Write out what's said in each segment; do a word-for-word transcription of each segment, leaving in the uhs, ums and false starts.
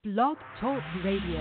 Blog Talk Radio.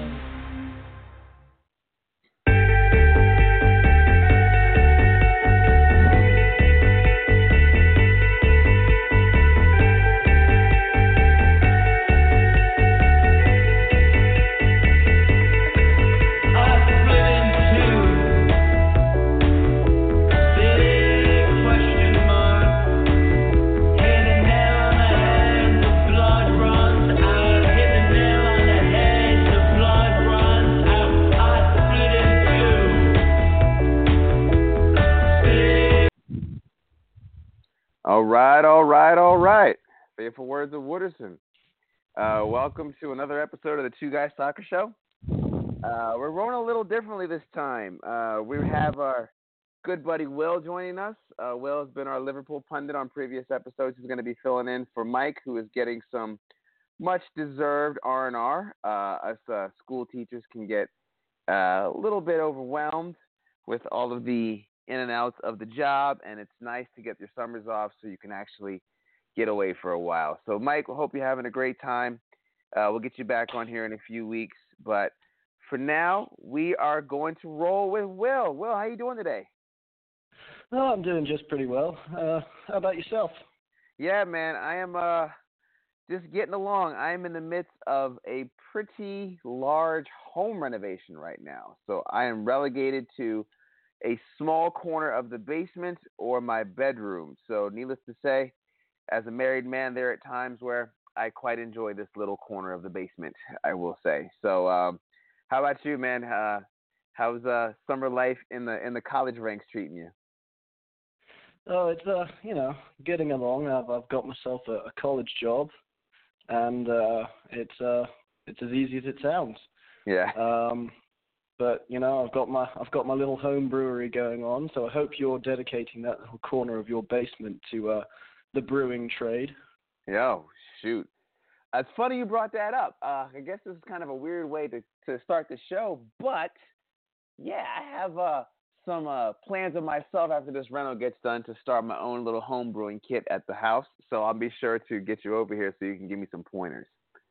All right, all right, all right. Faithful words of Wooderson. Uh, welcome to another episode of the Two Guys Soccer Show. Uh, we're rolling a little differently this time. Uh, we have our good buddy Will joining us. Uh, Will has been our Liverpool pundit on previous episodes. He's going to be filling in for Mike, who is getting some much-deserved R and R. Uh, us uh, school teachers can get uh, a little bit overwhelmed with all of the in and outs of the job, and it's nice to get your summers off so you can actually get away for a while. So, Mike, we hope you're having a great time. Uh, we'll get you back on here in a few weeks, but for now, we are going to roll with Will. Will, how you doing today? Oh, I'm doing just pretty well. Uh, how about yourself? Yeah, man, I am uh, just getting along. I am in the midst of a pretty large home renovation right now, so I am relegated to a small corner of the basement or my bedroom. So needless to say, as a married man, there are times where I quite enjoy this little corner of the basement, I will say. So um, how about you, man? Uh, how's uh, summer life in the in the college ranks treating you? Oh, it's, uh, you know, getting along. I've, I've got myself a, a college job, and uh, it's uh, it's as easy as it sounds. Yeah. Um, But you know, I've got my I've got my little home brewery going on, so I hope you're dedicating that little corner of your basement to uh, the brewing trade. Yo, shoot! It's funny you brought that up. Uh, I guess this is kind of a weird way to, to start the show, but yeah, I have uh, some uh, plans of myself after this rental gets done to start my own little home brewing kit at the house. So I'll be sure to get you over here so you can give me some pointers.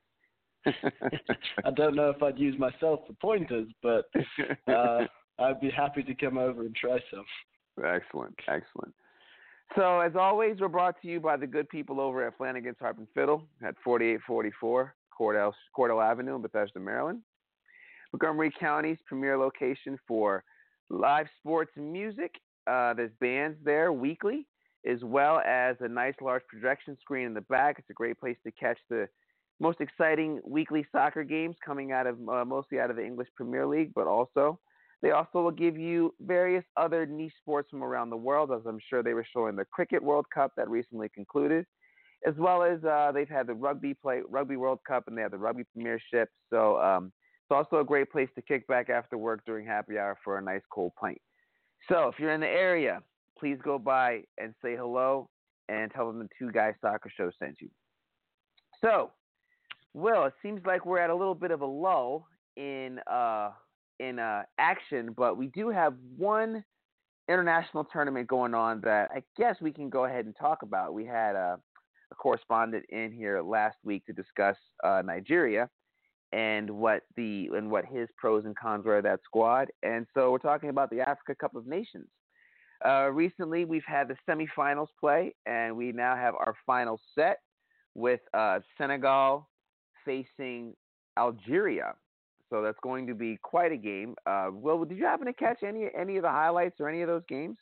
I don't know if I'd use myself for pointers, but uh, I'd be happy to come over and try some. Excellent, excellent. So, as always, we're brought to you by the good people over at Flanagan's Harp and Fiddle at forty-eight forty-four Cordell, Cordell Avenue in Bethesda, Maryland. Montgomery County's premier location for live sports and music. Uh, there's bands there weekly, as well as a nice large projection screen in the back. It's a great place to catch the most exciting weekly soccer games coming out of uh, mostly out of the English Premier League, but also they also will give you various other niche sports from around the world, as I'm sure they were showing the Cricket World Cup that recently concluded, as well as uh, they've had the Rugby play Rugby World Cup, and they have the Rugby Premiership. So um, it's also a great place to kick back after work during happy hour for a nice cold pint. So if you're in the area, please go by and say hello and tell them the Two Guys Soccer Show sent you. So, Will, it seems like we're at a little bit of a lull in uh, in uh, action, but we do have one international tournament going on that I guess we can go ahead and talk about. We had a, a correspondent in here last week to discuss uh, Nigeria and what the and what his pros and cons were of that squad, and so we're talking about the Africa Cup of Nations. Uh, recently, we've had the semifinals play, and we now have our final set with uh, Senegal facing Algeria. So that's going to be quite a game. Uh, Will, did you happen to catch any any of the highlights or any of those games?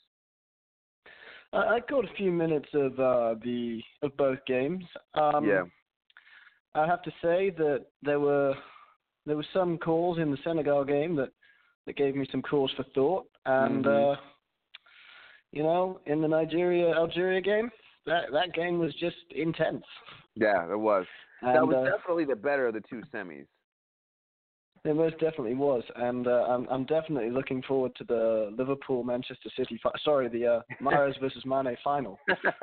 Uh, I caught a few minutes of uh, the of both games. Um, yeah. I have to say that there were there were some calls in the Senegal game that, that gave me some cause for thought, and mm-hmm. uh, you know, in the Nigeria Algeria game, that that game was just intense. Yeah, it was. And, that was uh, definitely the better of the two semis. It most definitely was, and uh, I'm I'm definitely looking forward to the Liverpool Manchester City. Fi- sorry, the uh, Mahrez versus Mane final.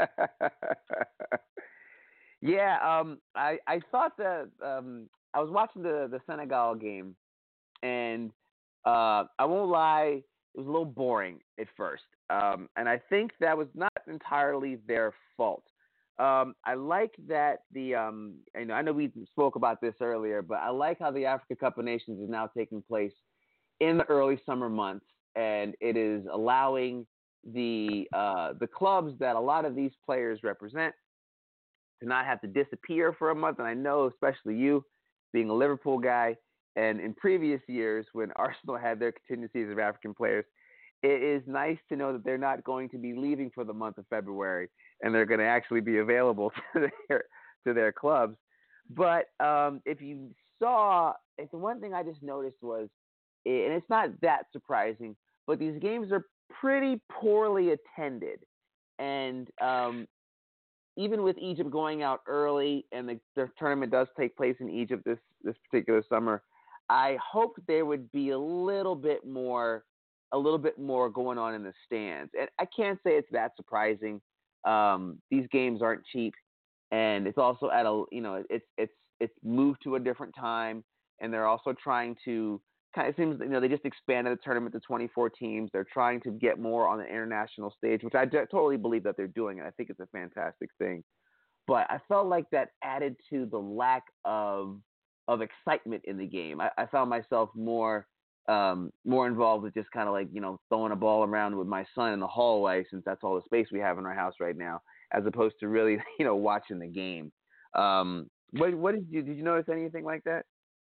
yeah, um, I I thought that um, I was watching the the Senegal game, and uh, I won't lie, it was a little boring at first, um, and I think that was not entirely their fault. Um, I like that the um, you know, I know we spoke about this earlier, but I like how the Africa Cup of Nations is now taking place in the early summer months, and it is allowing the uh, the clubs that a lot of these players represent to not have to disappear for a month. And I know, especially you, being a Liverpool guy, and in previous years when Arsenal had their contingencies of African players, it is nice to know that they're not going to be leaving for the month of February, and they're going to actually be available to their to their clubs. But um, if you saw, if the one thing I just noticed was, and it's not that surprising, but these games are pretty poorly attended, and um, even with Egypt going out early, and the, the tournament does take place in Egypt this this particular summer, I hoped there would be a little bit more. a little bit more going on in the stands. And I can't say it's that surprising. Um, these games aren't cheap, and it's also at a, you know, it's, it's, it's moved to a different time, and they're also trying to kind of, it seems, you know, they just expanded the tournament to twenty-four teams. They're trying to get more on the international stage, which I d- totally believe that they're doing, and I think it's a fantastic thing. But I felt like that added to the lack of, of excitement in the game. I, I found myself more, Um, more involved with just kind of like, you know, throwing a ball around with my son in the hallway, since that's all the space we have in our house right now, as opposed to really, you know, watching the game. Um, what, what did you, did you notice anything like that?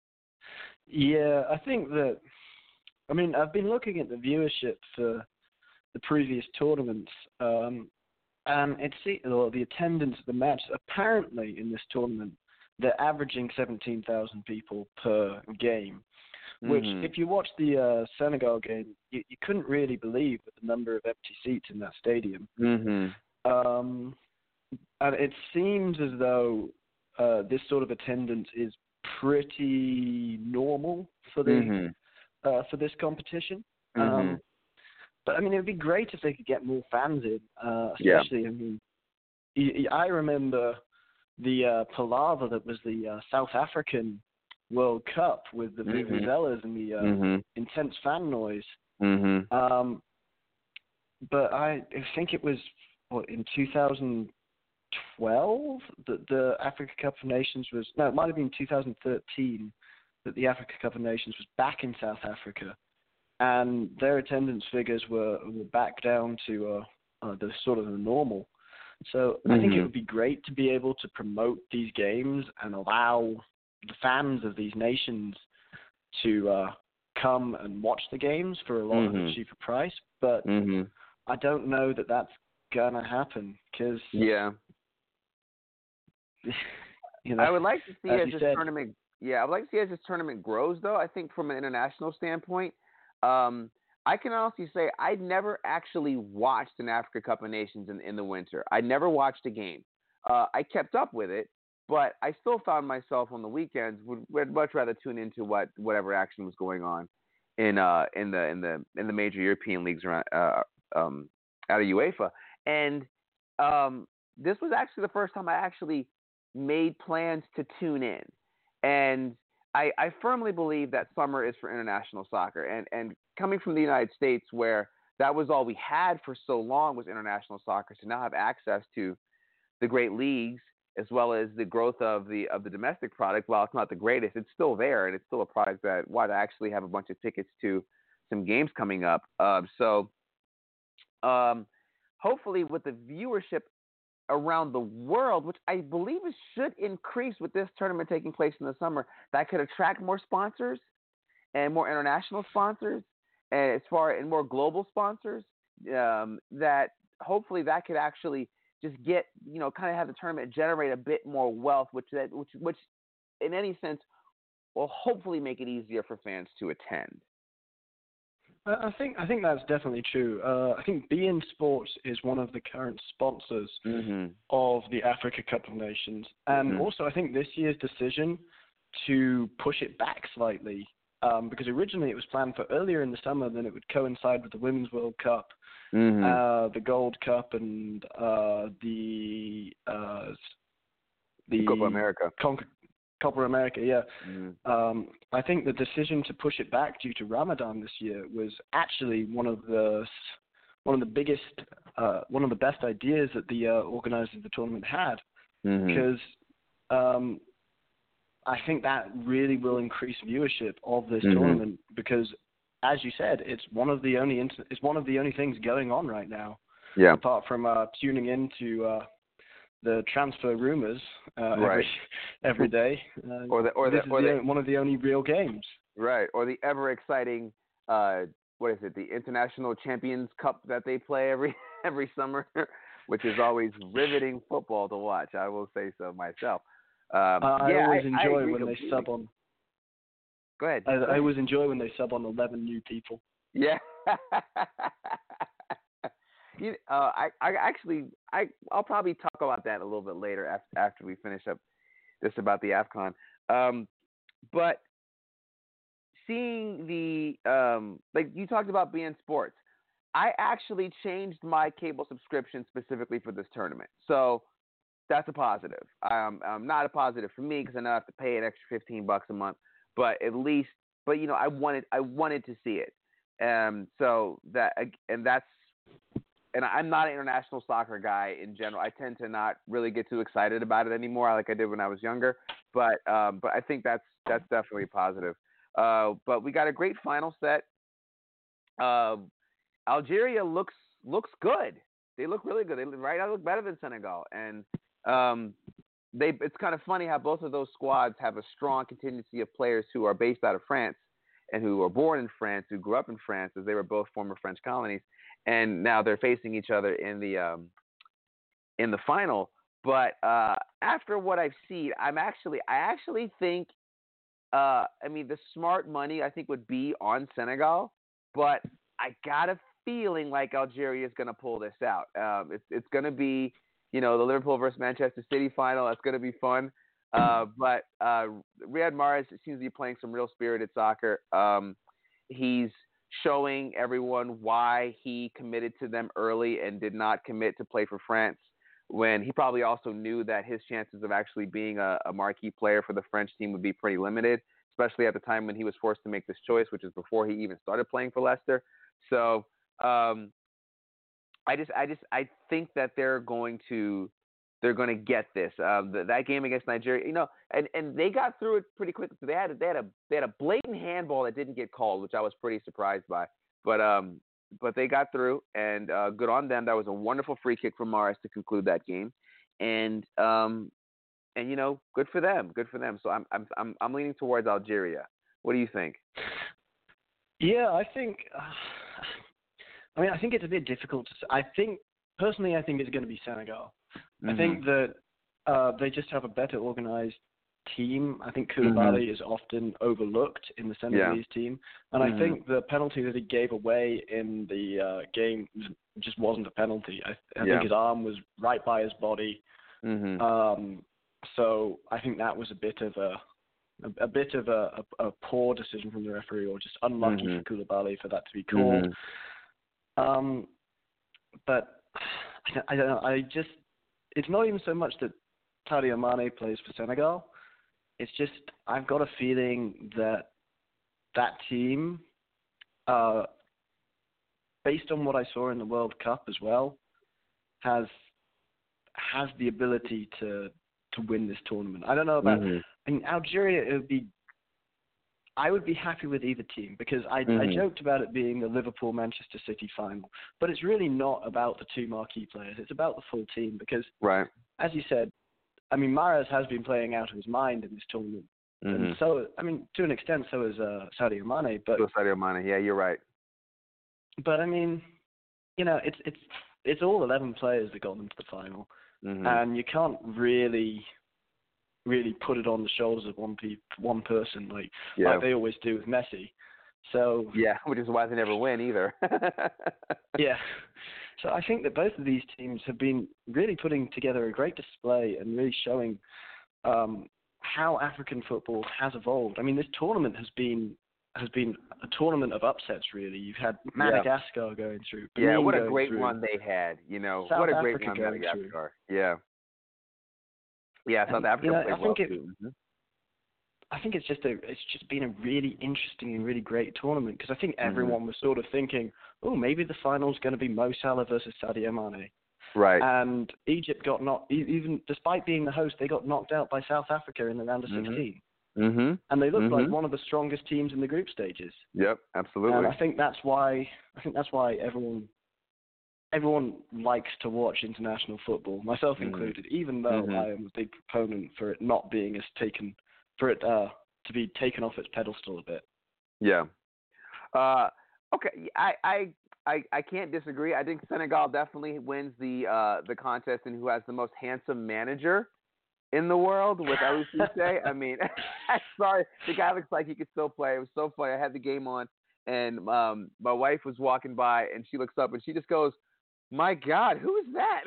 Yeah, I think that, I mean, I've been looking at the viewership for the previous tournaments, um, and it's, or the attendance of the match, apparently in this tournament, they're averaging seventeen thousand people per game. Which, mm-hmm. if you watch the uh, Senegal game, you, you couldn't really believe with the number of empty seats in that stadium. Mm-hmm. Um, and it seems as though uh, this sort of attendance is pretty normal for the mm-hmm. uh, for this competition. Mm-hmm. Um, but I mean, it would be great if they could get more fans in. Uh, especially, yeah. I mean, I remember the uh, palaver that was the uh, South African World Cup with the mm-hmm. vuvuzelas and the uh, mm-hmm. intense fan noise. Mm-hmm. Um, but I, I think it was what, in two thousand twelve that the Africa Cup of Nations was. No, it might have been two thousand thirteen that the Africa Cup of Nations was back in South Africa, and their attendance figures were, were back down to uh, uh, the sort of the normal. So mm-hmm. I think it would be great to be able to promote these games and allow the fans of these nations to uh, come and watch the games for a lot mm-hmm. of a cheaper price, but mm-hmm. I don't know that that's gonna happen because yeah, you know, I would like to see as, as this said, tournament. Yeah, I would like to see as this tournament grows, though. I think from an international standpoint, um, I can honestly say I never actually watched an Africa Cup of Nations in, in the winter. I never watched a game. Uh, I kept up with it. But I still found myself on the weekends would, would much rather tune into what whatever action was going on in uh in the in the in the major European leagues around uh, um out of UEFA. And um this was actually the first time I actually made plans to tune in. And I, I firmly believe that summer is for international soccer. And and coming from the United States, where that was all we had for so long was international soccer, to now have access to the great leagues, as well as the growth of the of the domestic product. While it's not the greatest, it's still there, and it's still a product that why I actually have a bunch of tickets to some games coming up. Uh, so um, hopefully with the viewership around the world, which I believe it should increase with this tournament taking place in the summer, that could attract more sponsors and more international sponsors, and as far and more global sponsors, um, that hopefully that could actually just get, you know, kind of have the tournament generate a bit more wealth, which that which which in any sense will hopefully make it easier for fans to attend. I think I think that's definitely true. Uh, I think beIN Sports is one of the current sponsors mm-hmm. of the Africa Cup of Nations, and mm-hmm. also I think this year's decision to push it back slightly, um, because originally it was planned for earlier in the summer, then it would coincide with the Women's World Cup. Mm-hmm. Uh, the Gold Cup and uh, the uh, the Copa America. Con- Copa America, yeah. Mm-hmm. Um, I think the decision to push it back due to Ramadan this year was actually one of the one of the biggest uh, one of the best ideas that the uh, organizers of the tournament had, mm-hmm. because um, I think that really will increase viewership of this mm-hmm. tournament, because, as you said, it's one of the only inter- it's one of the only things going on right now. Yeah. Apart from uh, tuning into uh, the transfer rumors uh, right. every every day, uh, or the or this the, or is the, the, one of the only real games. Right, or the ever exciting, uh, what is it, the International Champions Cup that they play every every summer, which is always riveting football to watch. I will say so myself. Um, uh, I yeah, always I, enjoy I when completely. they sub on. Go ahead. I, Go ahead. I always enjoy when they sub on eleven new people. Yeah. you, uh, I, I actually, I, I'll probably talk about that a little bit later after, after we finish up this about the AFCON. Um, but seeing the, um, like you talked about being sports, I actually changed my cable subscription specifically for this tournament. So that's a positive. Um, um, not a positive for me because I know I have to pay an extra fifteen bucks a month, but at least, but you know, I wanted, I wanted to see it. Um, so that, and that's, and I'm not an international soccer guy in general. I tend to not really get too excited about it anymore, like I did when I was younger. But, um, but I think that's that's definitely positive. Uh, but we got a great final set. Uh, Algeria looks looks good. They look really good. They right. I look better than Senegal, and um, they. It's kind of funny how both of those squads have a strong contingency of players who are based out of France and who were born in France, who grew up in France, as they were both former French colonies, and now they're facing each other in the um, in the final. But uh, after what I've seen, I'm actually, I actually think, uh, I mean, the smart money I think would be on Senegal, but I got a feeling like Algeria is going to pull this out. Um, it's it's going to be, you know, the Liverpool versus Manchester City final. That's going to be fun. Uh, but uh, Riyad Mahrez seems to be playing some real spirited soccer. Um, he's showing everyone why he committed to them early and did not commit to play for France, when he probably also knew that his chances of actually being a, a marquee player for the French team would be pretty limited, especially at the time when he was forced to make this choice, which is before he even started playing for Leicester. So um, I just, I just, I think that they're going to, they're going to get this. Um, the, that game against Nigeria, you know, and, and they got through it pretty quickly. They had, they had a, they had a blatant handball that didn't get called, which I was pretty surprised by. But, um, but they got through, and uh, good on them. That was a wonderful free kick from Mahrez to conclude that game, and um, and you know, good for them, good for them. So I'm, I'm, I'm, I'm leaning towards Algeria. What do you think? Yeah, I think. Uh, I meoumean, I think it's a bit difficult to say. I think personally, I think it's going to be Senegal. Mm-hmm. I think that uh, they just have a better organized team. I think Koulibaly mm-hmm. is often overlooked in the Senegalese yeah. team, and mm-hmm. I think the penalty that he gave away in the uh, game just wasn't a penalty. I, I yeah. think his arm was right by his body, mm-hmm. um, so I think that was a bit of a a, a bit of a, a, a poor decision from the referee, or just unlucky mm-hmm. for Koulibaly for that to be called. Mm-hmm. Um, but I, I don't know. I just it's not even so much that Sadio Mane plays for Senegal. It's just I've got a feeling that that team, uh, based on what I saw in the World Cup as well, has has the ability to to win this tournament. I don't know about. Mm-hmm. I mean, Algeria. It would be. I would be happy with either team because I, mm-hmm. I joked about it being the Liverpool Manchester City final, but it's really not about the two marquee players. It's about the full team because, right. as you said. I mean, Mahrez has been playing out of his mind in this tournament, mm-hmm. and so I mean, to an extent, so is uh, Sadio Mane. But so Sadio Mane, yeah, you're right. But I mean, you know, it's it's it's all eleven players that got them to the final, mm-hmm. and you can't really, really put it on the shoulders of one pe- one person like yeah. like they always do with Messi. So yeah, which is why they never win either. yeah. So I think that both of these teams have been really putting together a great display and really showing um, how African football has evolved. I mean, this tournament has been has been a tournament of upsets. Really, you've had Madagascar yeah. going through. Benin yeah, what a great through, run they had. You know, South what a Africa great run going Madagascar. Through. Yeah, yeah, South and, Africa you know, played I well think it, too. Mm-hmm. I think it's just a it's just been a really interesting and really great tournament because I think everyone mm-hmm. was sort of thinking, oh, maybe the final's going to be Mo Salah versus Sadio Mane. Right. And Egypt got knocked, even despite being the host, they got knocked out by South Africa in the round of sixteen. Mm-hmm. And they looked mm-hmm. like one of the strongest teams in the group stages. Yep, absolutely. And I think that's why I think that's why everyone everyone likes to watch international football, myself mm-hmm. included, even though mm-hmm. I am a big proponent for it not being as taken for it uh, to be taken off its pedestal a bit. Yeah. Uh, okay, I, I I I can't disagree. I think Senegal definitely wins the uh, the contest in who has the most handsome manager in the world with Aliou Cissé. I mean, sorry, the guy looks like he could still play. It was so funny. I had the game on, and um, my wife was walking by, and she looks up, and she just goes, "My God, who is that?"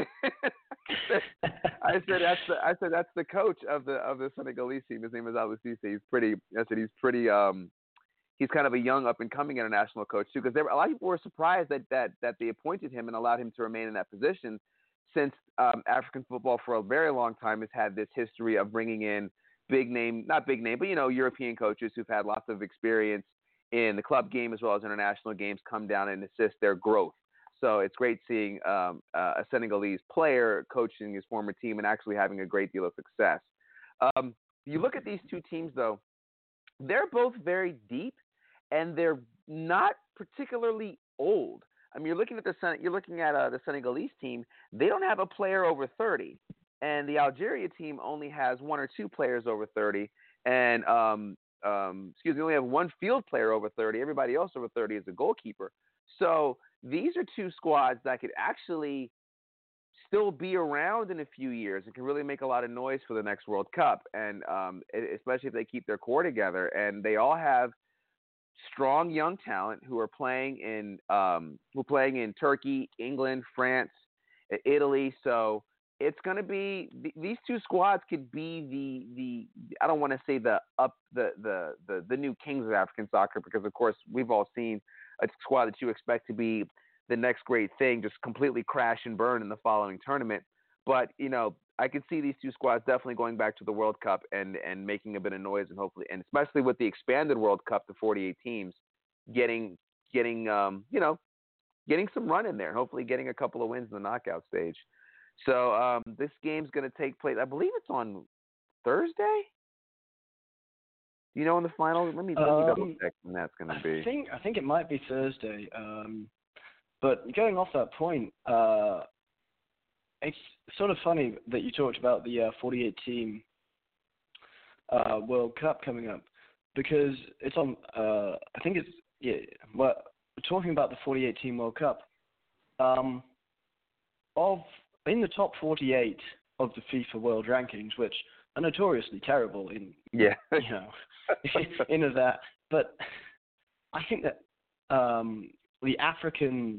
I said, "That's the I said that's the coach of the of the Senegalese team. His name is Aliou Cissé. He's pretty. I said he's pretty. Um, he's kind of a young up and coming international coach too. Because a lot of people were surprised that that that they appointed him and allowed him to remain in that position." Since um, African football for a very long time has had this history of bringing in big name, not big name, but, you know, European coaches who've had lots of experience in the club game as well as international games come down and assist their growth. So it's great seeing um, uh, a Senegalese player coaching his former team and actually having a great deal of success. Um, you look at these two teams, though, they're both very deep and they're not particularly old. I mean, you're looking at the Sen- you're looking at uh, the Senegalese team. They don't have a player over thirty, and the Algeria team only has one or two players over thirty. And um, um, excuse me, only have one field player over thirty. Everybody else over thirty is a goalkeeper. So these are two squads that could actually still be around in a few years and can really make a lot of noise for the next World Cup. And um, especially if they keep their core together, and they all have strong young talent who are playing in um, who are playing in Turkey, England, France, Italy. So it's going to be these two squads could be the the I don't want to say the up the, the the the new kings of African soccer because of course we've all seen a squad that you expect to be the next great thing just completely crash and burn in the following tournament. But you know, I could see these two squads definitely going back to the World Cup and, and making a bit of noise and hopefully, and especially with the expanded World Cup to forty-eight teams, getting getting um, you know, getting some run in there. Hopefully, getting a couple of wins in the knockout stage. So um, this game's going to take place. I believe it's on Thursday. You know, in the final. Let me let me um, double check when that's going to be. I think I think it might be Thursday. Um, but going off that point. Uh, It's sort of funny that you talked about the uh, forty-eight team uh, World Cup coming up because it's on. Uh, I think it's yeah. Well, we're talking about the forty-eight team World Cup. Um, of in the top forty-eight of the FIFA World Rankings, which are notoriously terrible in yeah, you know, in that. But I think that um, the African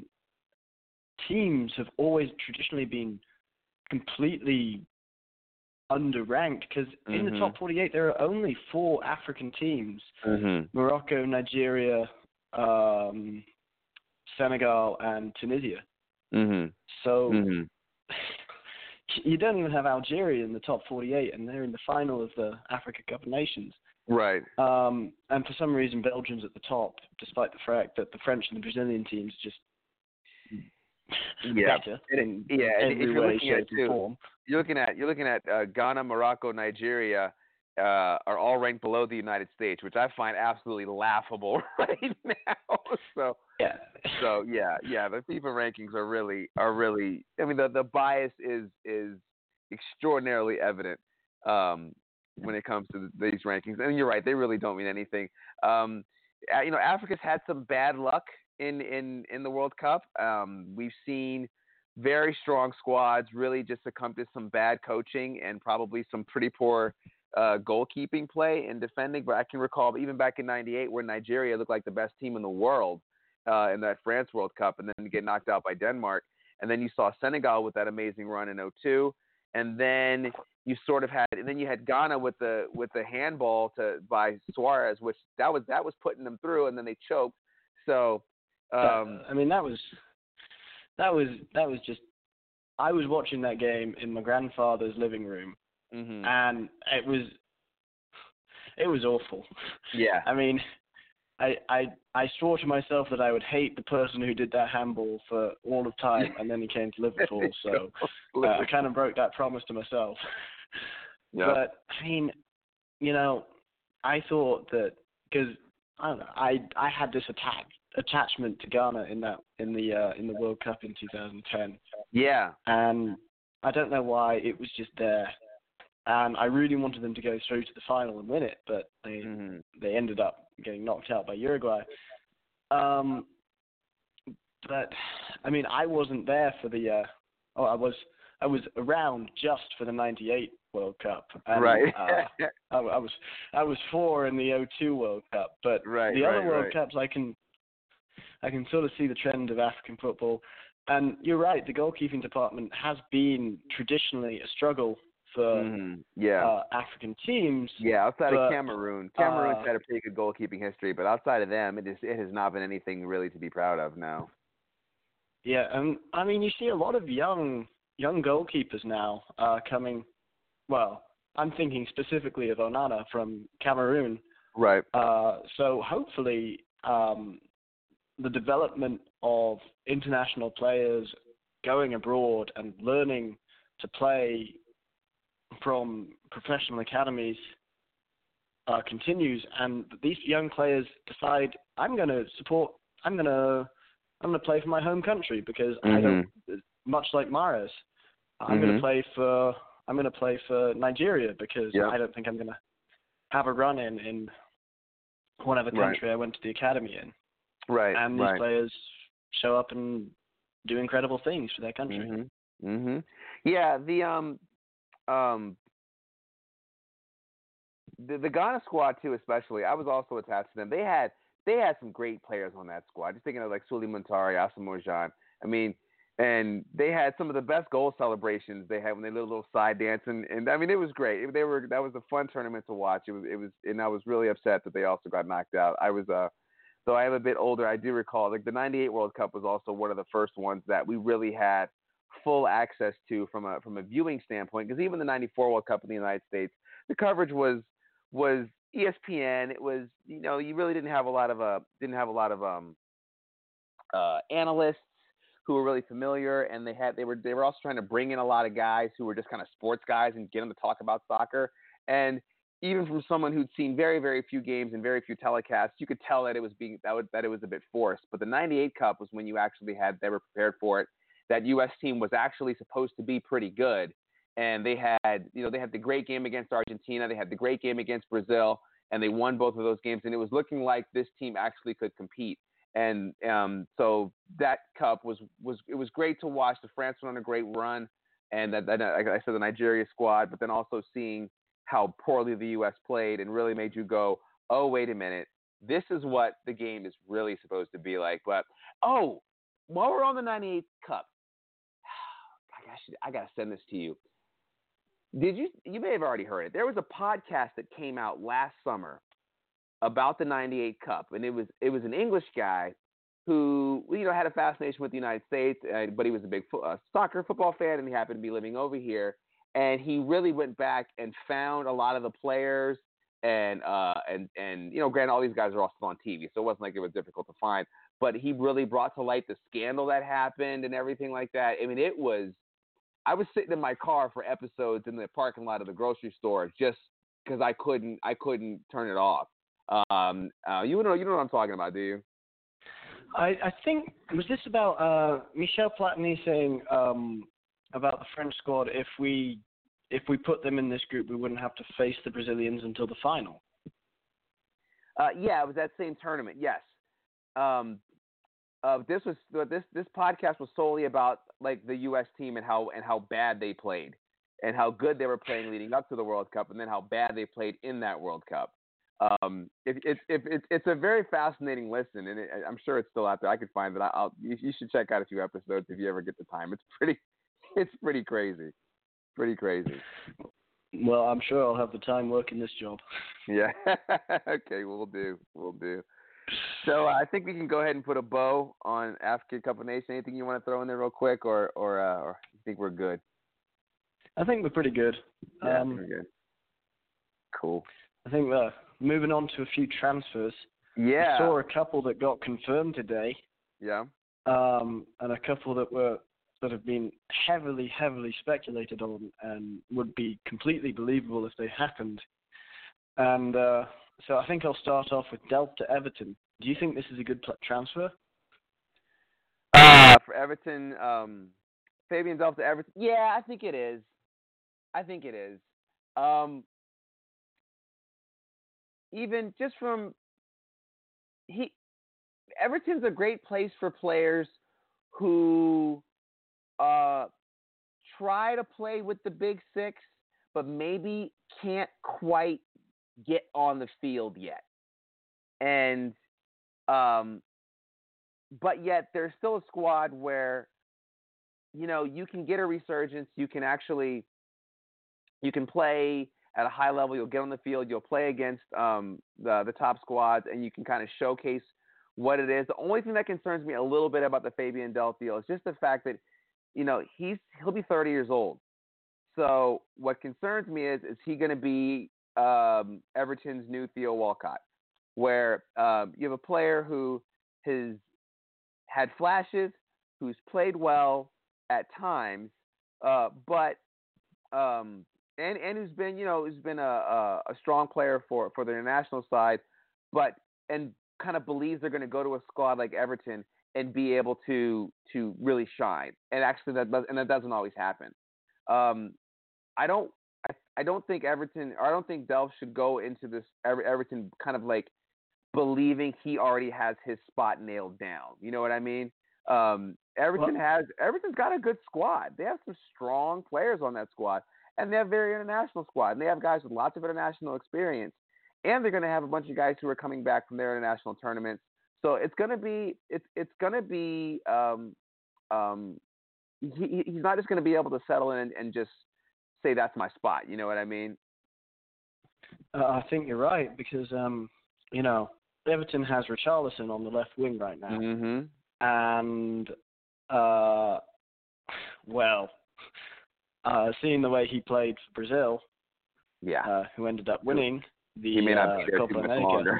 teams have always traditionally been completely underranked because mm-hmm. in the top forty-eight there are only four African teams: mm-hmm. Morocco, Nigeria, um, Senegal, and Tunisia. Mm-hmm. So mm-hmm. you don't even have Algeria in the top forty-eight, and they're in the final of the Africa Cup of Nations. Right. Um, and for some reason, Belgium's at the top, despite the fact that the French and the Brazilian teams just yeah, better in yeah. every if you're way, looking shape, at and too, form. You're looking at you're looking at uh, Ghana, Morocco, Nigeria uh, are all ranked below the United States, which I find absolutely laughable right now. So yeah, so yeah, yeah. The FIFA rankings are really are really. I mean, the the bias is is extraordinarily evident um, when it comes to these rankings. And you're right; they really don't mean anything. Um, you know, Africa's had some bad luck in in in the World Cup. Um, we've seen very strong squads really just succumb to some bad coaching and probably some pretty poor uh, goalkeeping play and defending. But I can recall even back in ninety-eight where Nigeria looked like the best team in the world uh, in that France World Cup and then get knocked out by Denmark. And then you saw Senegal with that amazing run in oh two. And then you sort of had, and then you had Ghana with the with the handball to by Suarez, which that was that was putting them through, and then they choked. So, um, I mean, that was that was that was just. I was watching that game in my grandfather's living room, mm-hmm. and it was it was awful. Yeah. I mean, I I I swore to myself that I would hate the person who did that handball for all of time, and then he came to Liverpool. So uh, I kind of broke that promise to myself. Yep. But I mean, you know, I thought that because I don't know, I I had this attack attachment to Ghana in that in the uh, in the World Cup in two thousand ten. Yeah. And I don't know why, it was just there. And I really wanted them to go through to the final and win it, but they Mm-hmm. they ended up getting knocked out by Uruguay. Um, but I mean, I wasn't there for the. Uh, oh, I was I was around just for the ninety-eight World Cup. And, Right. uh, I, I was I was four in the oh two World Cup, but right, the right, other World right. Cups I can I can sort of see the trend of African football. And you're right, the goalkeeping department has been traditionally a struggle for Mm-hmm. Yeah. uh, African teams. Yeah, outside but, of Cameroon. Cameroon's uh, had a pretty good goalkeeping history, but outside of them, it, is, it has not been anything really to be proud of now. Yeah, and I mean, you see a lot of young young goalkeepers now uh, coming. Well, I'm thinking specifically of Onana from Cameroon. Right. Uh, so hopefully, um, the development of international players going abroad and learning to play from professional academies uh, continues, and these young players decide, I'm going to support, I'm going to, I'm going to play for my home country because Mm-hmm. I don't, much like Mahrez, I'm Mm-hmm. going to play for, I'm going to play for Nigeria because Yep. I don't think I'm going to have a run in in whatever country Right. I went to the academy in. Right. And these right. players show up and do incredible things for their country. Mm-hmm. Mm-hmm. Yeah, the um um the, the Ghana squad too, especially. I was also attached to them. They had they had some great players on that squad. Just thinking of like Suli Muntari, Asamoah Gyan. I mean, and they had some of the best goal celebrations they had when they did a little side dance, and, and I mean it was great. They were that was a fun tournament to watch. It was it was, and I was really upset that they also got knocked out. I was uh. Though I am a bit older, I do recall like the ninety-eight World Cup was also one of the first ones that we really had full access to from a from a viewing standpoint. Because even the ninety-four World Cup in the United States, the coverage was was E S P N. It was you know you really didn't have a lot of uh didn't have a lot of um uh, analysts who were really familiar, and they had they were they were also trying to bring in a lot of guys who were just kind of sports guys and get them to talk about soccer. And even from someone who'd seen very, very few games and very few telecasts, you could tell that it was being that, would, that it was a bit forced. But the ninety-eight Cup was when you actually had they were prepared for it. That U S team was actually supposed to be pretty good, and they had you know they had the great game against Argentina, they had the great game against Brazil, and they won both of those games. And it was looking like this team actually could compete. And um, so that cup was was it was great to watch. The France went on a great run, and that, that like I said, the Nigeria squad, but then also seeing how poorly the U S played and really made you go, oh, wait a minute. This is what the game is really supposed to be like. But, oh, while we're on the ninety-eight Cup, I, should, I got to send this to you. Did you, you may have already heard it. There was a podcast that came out last summer about the ninety-eight Cup, and it was it was an English guy who, you know, had a fascination with the United States, uh, but he was a big fo- uh, soccer football fan, and he happened to be living over here. And he really went back and found a lot of the players, and uh, and and you know, granted, all these guys are also on T V, so it wasn't like it was difficult to find. But he really brought to light the scandal that happened and everything like that. I mean, it was. I was sitting in my car for episodes in the parking lot of the grocery store just because I couldn't I couldn't turn it off. Um, uh, you know you know what I'm talking about, do you? I, I think was this about uh, Michel Platini saying um, about the French squad, if we if we put them in this group, we wouldn't have to face the Brazilians until the final. Uh, yeah, it was that same tournament. Yes. Um, uh, this was this this podcast was solely about like the U S team and how and how bad they played and how good they were playing leading up to the World Cup, and then how bad they played in that World Cup. Um, it, it, it, it, it's a very fascinating listen, and it, I'm sure it's still out there. I could find it. I'll you, you should check out a few episodes if you ever get the time. It's pretty it's pretty crazy, pretty crazy. Well, I'm sure I'll have the time working this job. Yeah. Okay, we'll do. We'll do. So uh, I think we can go ahead and put a bow on African Cup of Nations. Anything you want to throw in there real quick, or or, uh, or you think we're good? I think we're pretty good. Yeah, um, we're good. Cool. I think uh, moving on to a few transfers. Yeah. I saw a couple that got confirmed today. Yeah. Um, and a couple that were that have been heavily, heavily speculated on and would be completely believable if they happened. And uh, so I think I'll start off with Delph to Everton. Do you think this is a good pl- transfer? Uh, for Everton, um, Fabian Delph to Everton. Yeah, I think it is. I think it is. Um, even just from he, Everton's a great place for players who uh, try to play with the big six, but maybe can't quite get on the field yet. And um, but yet there's still a squad where, you know, you can get a resurgence. You can actually, you can play at a high level. You'll get on the field. You'll play against um, the the top squads, and you can kind of showcase what it is. The only thing that concerns me a little bit about the Fabian Delph deal is just the fact that, you know, he's he'll be thirty years old. So what concerns me is, is he going to be um, Everton's new Theo Walcott, where um, you have a player who has had flashes, who's played well at times, uh, but um, and and who's been, you know, who's been a, a, a strong player for, for the international side, but and kind of believes they're going to go to a squad like Everton and be able to to really shine. And actually, that does, and that doesn't always happen. Um, I don't I, I don't think Everton or I don't think Delph should go into this Ever, Everton kind of like believing he already has his spot nailed down. You know what I mean? Um, Everton Well, has Everton's got a good squad. They have some strong players on that squad, and they have a very international squad. And they have guys with lots of international experience, and they're going to have a bunch of guys who are coming back from their international tournaments. So it's going to be it's it's going to be um, um, he, he's not just going to be able to settle in and, and just say that's my spot. You know what I mean? uh, I think you're right because um, you know, Everton has Richarlison on the left wing right now, mm-hmm. and uh, well, uh, seeing the way he played for Brazil, yeah, uh, who ended up winning the he may not uh, be there Copa too much America. longer.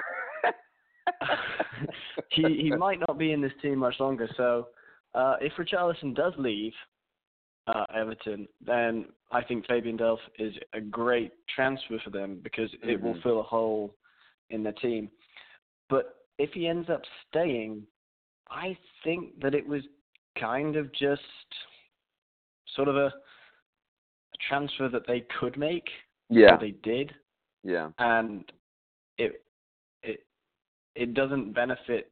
he he might not be in this team much longer. So uh, if Richarlison does leave uh, Everton, then I think Fabian Delph is a great transfer for them because mm-hmm. it will fill a hole in their team. But if he ends up staying, I think that it was kind of just sort of a, a transfer that they could make. Yeah. So they did. Yeah. And it it it doesn't benefit.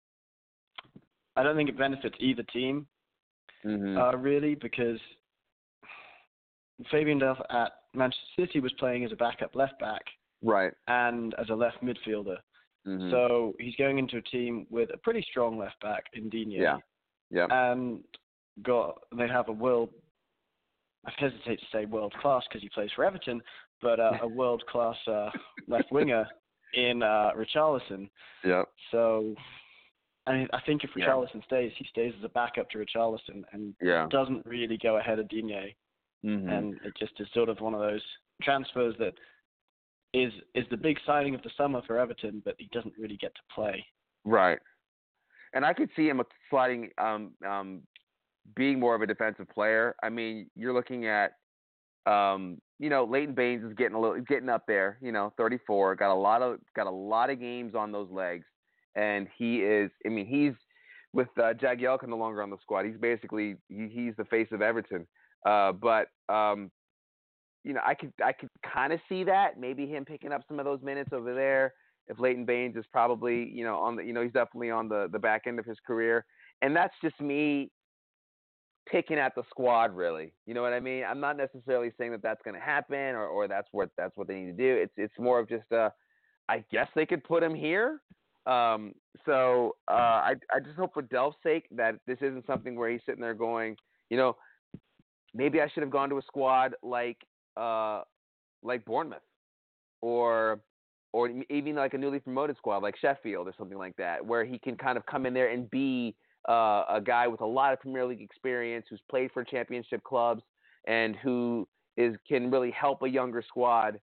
I don't think it benefits either team, mm-hmm. uh, really, because Fabian Delph at Manchester City was playing as a backup left back, right, and as a left midfielder. Mm-hmm. So he's going into a team with a pretty strong left back in Digne. Yeah. Yeah. And got they have a world. I hesitate to say world class because he plays for Everton, but uh, a world class uh, left winger in uh, Richarlison. Yeah. So, I mean, I think if Richarlison yeah. stays, he stays as a backup to Richarlison and yeah. doesn't really go ahead of Digne. Mm-hmm. And it just is sort of one of those transfers that is is the big signing of the summer for Everton, but he doesn't really get to play. Right. And I could see him sliding, um, um, being more of a defensive player. I mean, you're looking at, um, you know, Leighton Baines is getting a little, getting up there. You know, thirty-four, got a lot of, got a lot of games on those legs, and he is. I mean, he's with uh, Jagielka no longer on the squad. He's basically he, he's the face of Everton. Uh, but um, you know, I could, I could kind of see that maybe him picking up some of those minutes over there. If Leighton Baines is probably, you know, on the, you know, he's definitely on the, the back end of his career. And that's just me picking at the squad, really. You know what I mean? I'm not necessarily saying that that's going to happen or, or that's what, that's what they need to do. It's, it's more of just a, I guess they could put him here. Um, so uh, I, I just hope for Delph's sake that this isn't something where he's sitting there going, you know, maybe I should have gone to a squad like, uh, like Bournemouth or, or even like a newly promoted squad like Sheffield or something like that, where he can kind of come in there and be uh, a guy with a lot of Premier League experience, who's played for championship clubs, and who is can really help a younger squad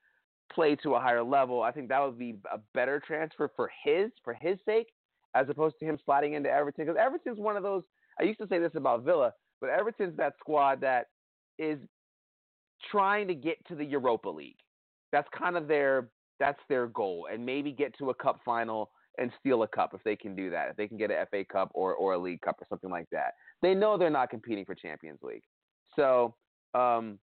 play to a higher level, I think that would be a better transfer for his for his sake, as opposed to him sliding into Everton. Because Everton's one of those. I used to say this about Villa, but Everton's that squad that is trying to get to the Europa League. That's kind of their that's their goal, and maybe get to a cup final and steal a cup if they can do that. If they can get an F A Cup or, or a League Cup or something like that, they know they're not competing for Champions League. So, um,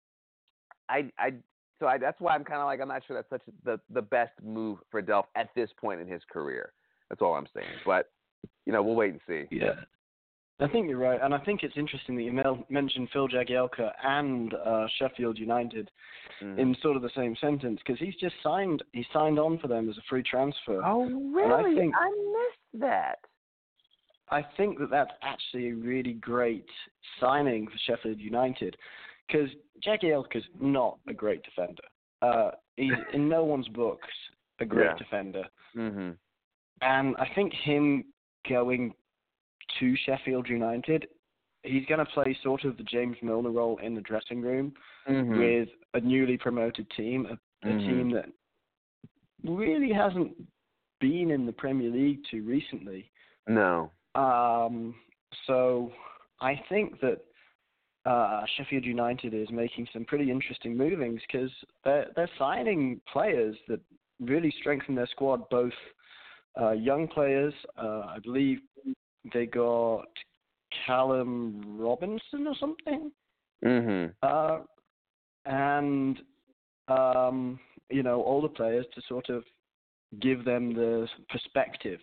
I, I, so I, that's why I'm kind of like I'm not sure that's such the the best move for Delph at this point in his career. That's all I'm saying. But you know, we'll wait and see. Yeah. I think you're right, and I think it's interesting that you mentioned Phil Jagielka and uh, Sheffield United mm. in sort of the same sentence, because he's just signed. He signed on for them as a free transfer. Oh, really? I, think, I missed that. I think that that's actually a really great signing for Sheffield United, because Jagielka's not a great defender. Uh, he's in no one's books a great yeah. defender, mm-hmm. and I think him going to Sheffield United, he's going to play sort of the James Milner role in the dressing room mm-hmm. with a newly promoted team, a, a mm-hmm. team that really hasn't been in the Premier League too recently. No. Um, so I think that uh, Sheffield United is making some pretty interesting movings, because they're, they're signing players that really strengthen their squad, both uh, young players, uh, I believe they got Callum Robinson or something. Mm-hmm. Uh, and, um, you know, older players to sort of give them the perspective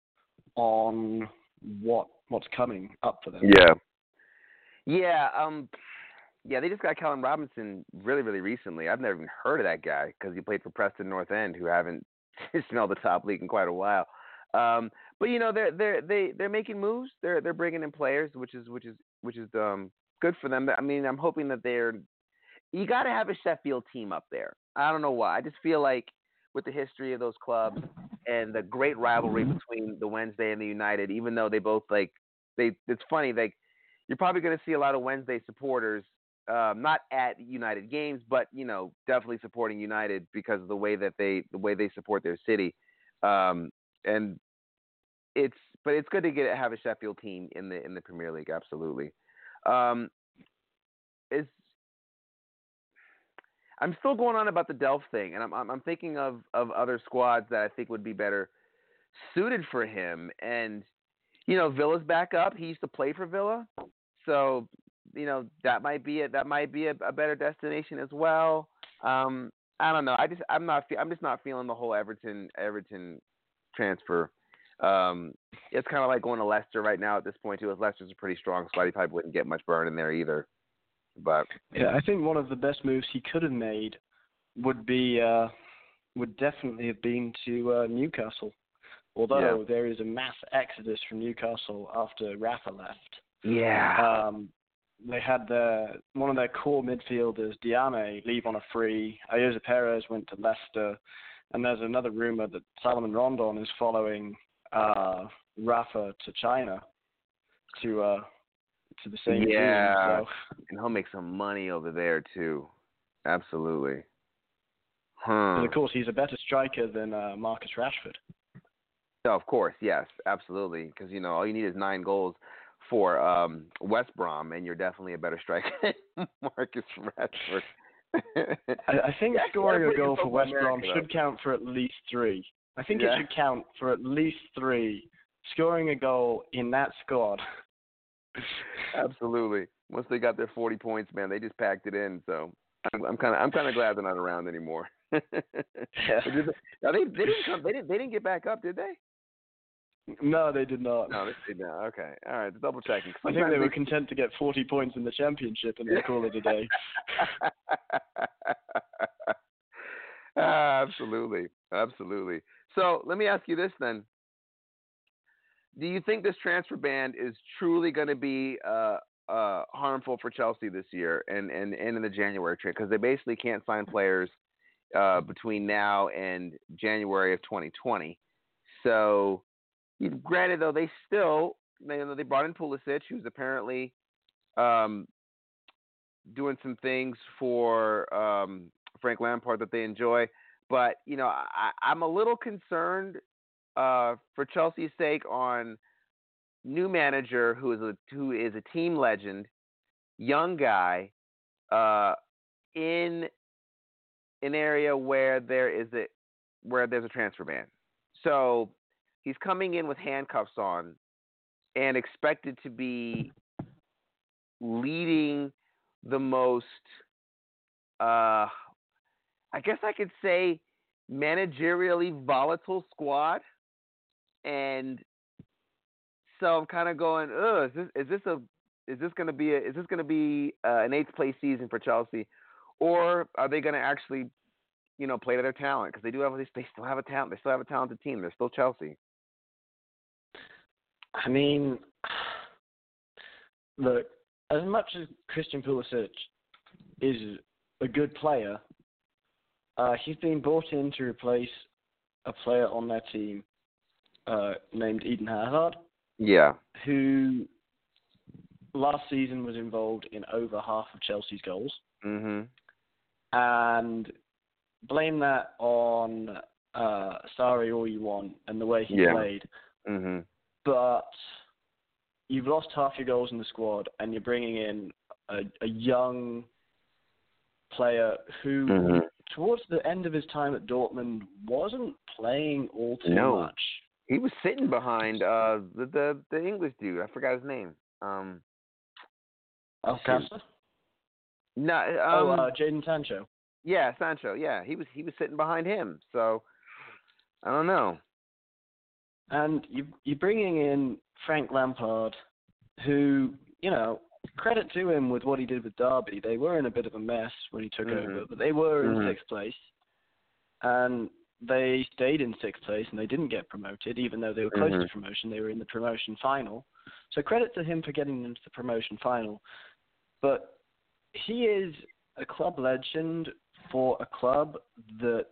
on what what's coming up for them. Yeah. Yeah, um, yeah, they just got Callum Robinson really, really recently. I've never even heard of that guy because he played for Preston North End, who haven't smelled the top league in quite a while. Um, but you know they're they're they they're making moves. They're they're bringing in players, which is which is which is um good for them. I mean, I'm hoping that they're. You got to have a Sheffield team up there. I don't know why. I just feel like with the history of those clubs and the great rivalry between the Wednesday and the United, even though they both like they. It's funny, like you're probably going to see a lot of Wednesday supporters, um, not at United games, but you know definitely supporting United because of the way that they the way they support their city. Um, and It's but it's good to get have a Sheffield team in the in the Premier League. Absolutely. Um, is I'm still going on about the Delph thing, and I'm I'm, I'm thinking of, of other squads that I think would be better suited for him. And you know, Villa's back up. He used to play for Villa, so you know that might be it. That might be a, a better destination as well. Um, I don't know. I just I'm not I'm just not feeling the whole Everton Everton transfer. Um, it's kind of like going to Leicester right now at this point too. As Leicester's a pretty strong squad, he probably wouldn't get much burn in there either. But yeah, I think one of the best moves he could have made would be uh, would definitely have been to uh, Newcastle. Although yeah. there is a mass exodus from Newcastle after Rafa left. Yeah. Um, they had their one of their core midfielders, Diame, leave on a free. Ayoze Perez went to Leicester, and there's another rumor that Salomon Rondon is following Uh, Rafa to China to uh, to the same yeah. team. So. And he'll make some money over there too. Absolutely. Huh. And of course, he's a better striker than uh, Marcus Rashford. Oh, of course, yes, absolutely. Because you know all you need is nine goals for um, West Brom, and you're definitely a better striker than Marcus Rashford. I, I think yeah, scoring yeah, a goal for West America, Brom though. should count for at least three. I think yeah. it should count for at least three. Scoring a goal in that squad. Absolutely. Once they got their forty points, man, they just packed it in. So I'm kind of I'm kind of glad they're not around anymore. yeah. Now they they didn't come, they didn't they didn't get back up, did they? No, they did not. No, they did not. Okay, all right, double checking. I think they were content to get forty points in the championship and they call it a day. uh, absolutely, absolutely. So let me ask you this then. Do you think this transfer ban is truly going to be uh, uh, harmful for Chelsea this year and, and, and in the January trade? Because they basically can't sign players uh, between now and January of twenty twenty. So, granted, though, they still they, they brought in Pulisic, who's apparently um, doing some things for um, Frank Lampard that they enjoy. But, you know, I, I'm a little concerned uh, for Chelsea's sake on new manager who is a who is a team legend, young guy, uh, in an area where there is a where there's a transfer ban. So he's coming in with handcuffs on and expected to be leading the most, uh, I guess I could say, managerially volatile squad. And so I'm kind of going, ugh, is this is this a is this going to be a, is this going to be uh, an eighth place season for Chelsea, or are they going to actually, you know, play to their talent? Because they do have they still have a talent they still have a talented team. They're still Chelsea. I mean, look, as much as Christian Pulisic is a good player, uh, he's been brought in to replace a player on their team uh, named Eden Hazard. Yeah. Who last season was involved in over half of Chelsea's goals. Mm-hmm. And blame that on uh, Sarri all you want and the way he yeah. played. Mm-hmm. But you've lost half your goals in the squad, and you're bringing in a, a young player who, mm-hmm. towards the end of his time at Dortmund, wasn't playing all too no. much. He was sitting behind uh, the, the the English dude. I forgot his name. Um, Alcácer? No. Um, oh, uh, Jadon Sancho. Yeah, Sancho. Yeah, he was he was sitting behind him. So I don't know. And you you're bringing in Frank Lampard, who, you know, credit to him with what he did with Derby. They were in a bit of a mess when he took mm-hmm. over, but they were mm-hmm. in sixth place. And they stayed in sixth place, and they didn't get promoted, even though they were close mm-hmm. to promotion. They were in the promotion final. So credit to him for getting into the promotion final. But he is a club legend for a club that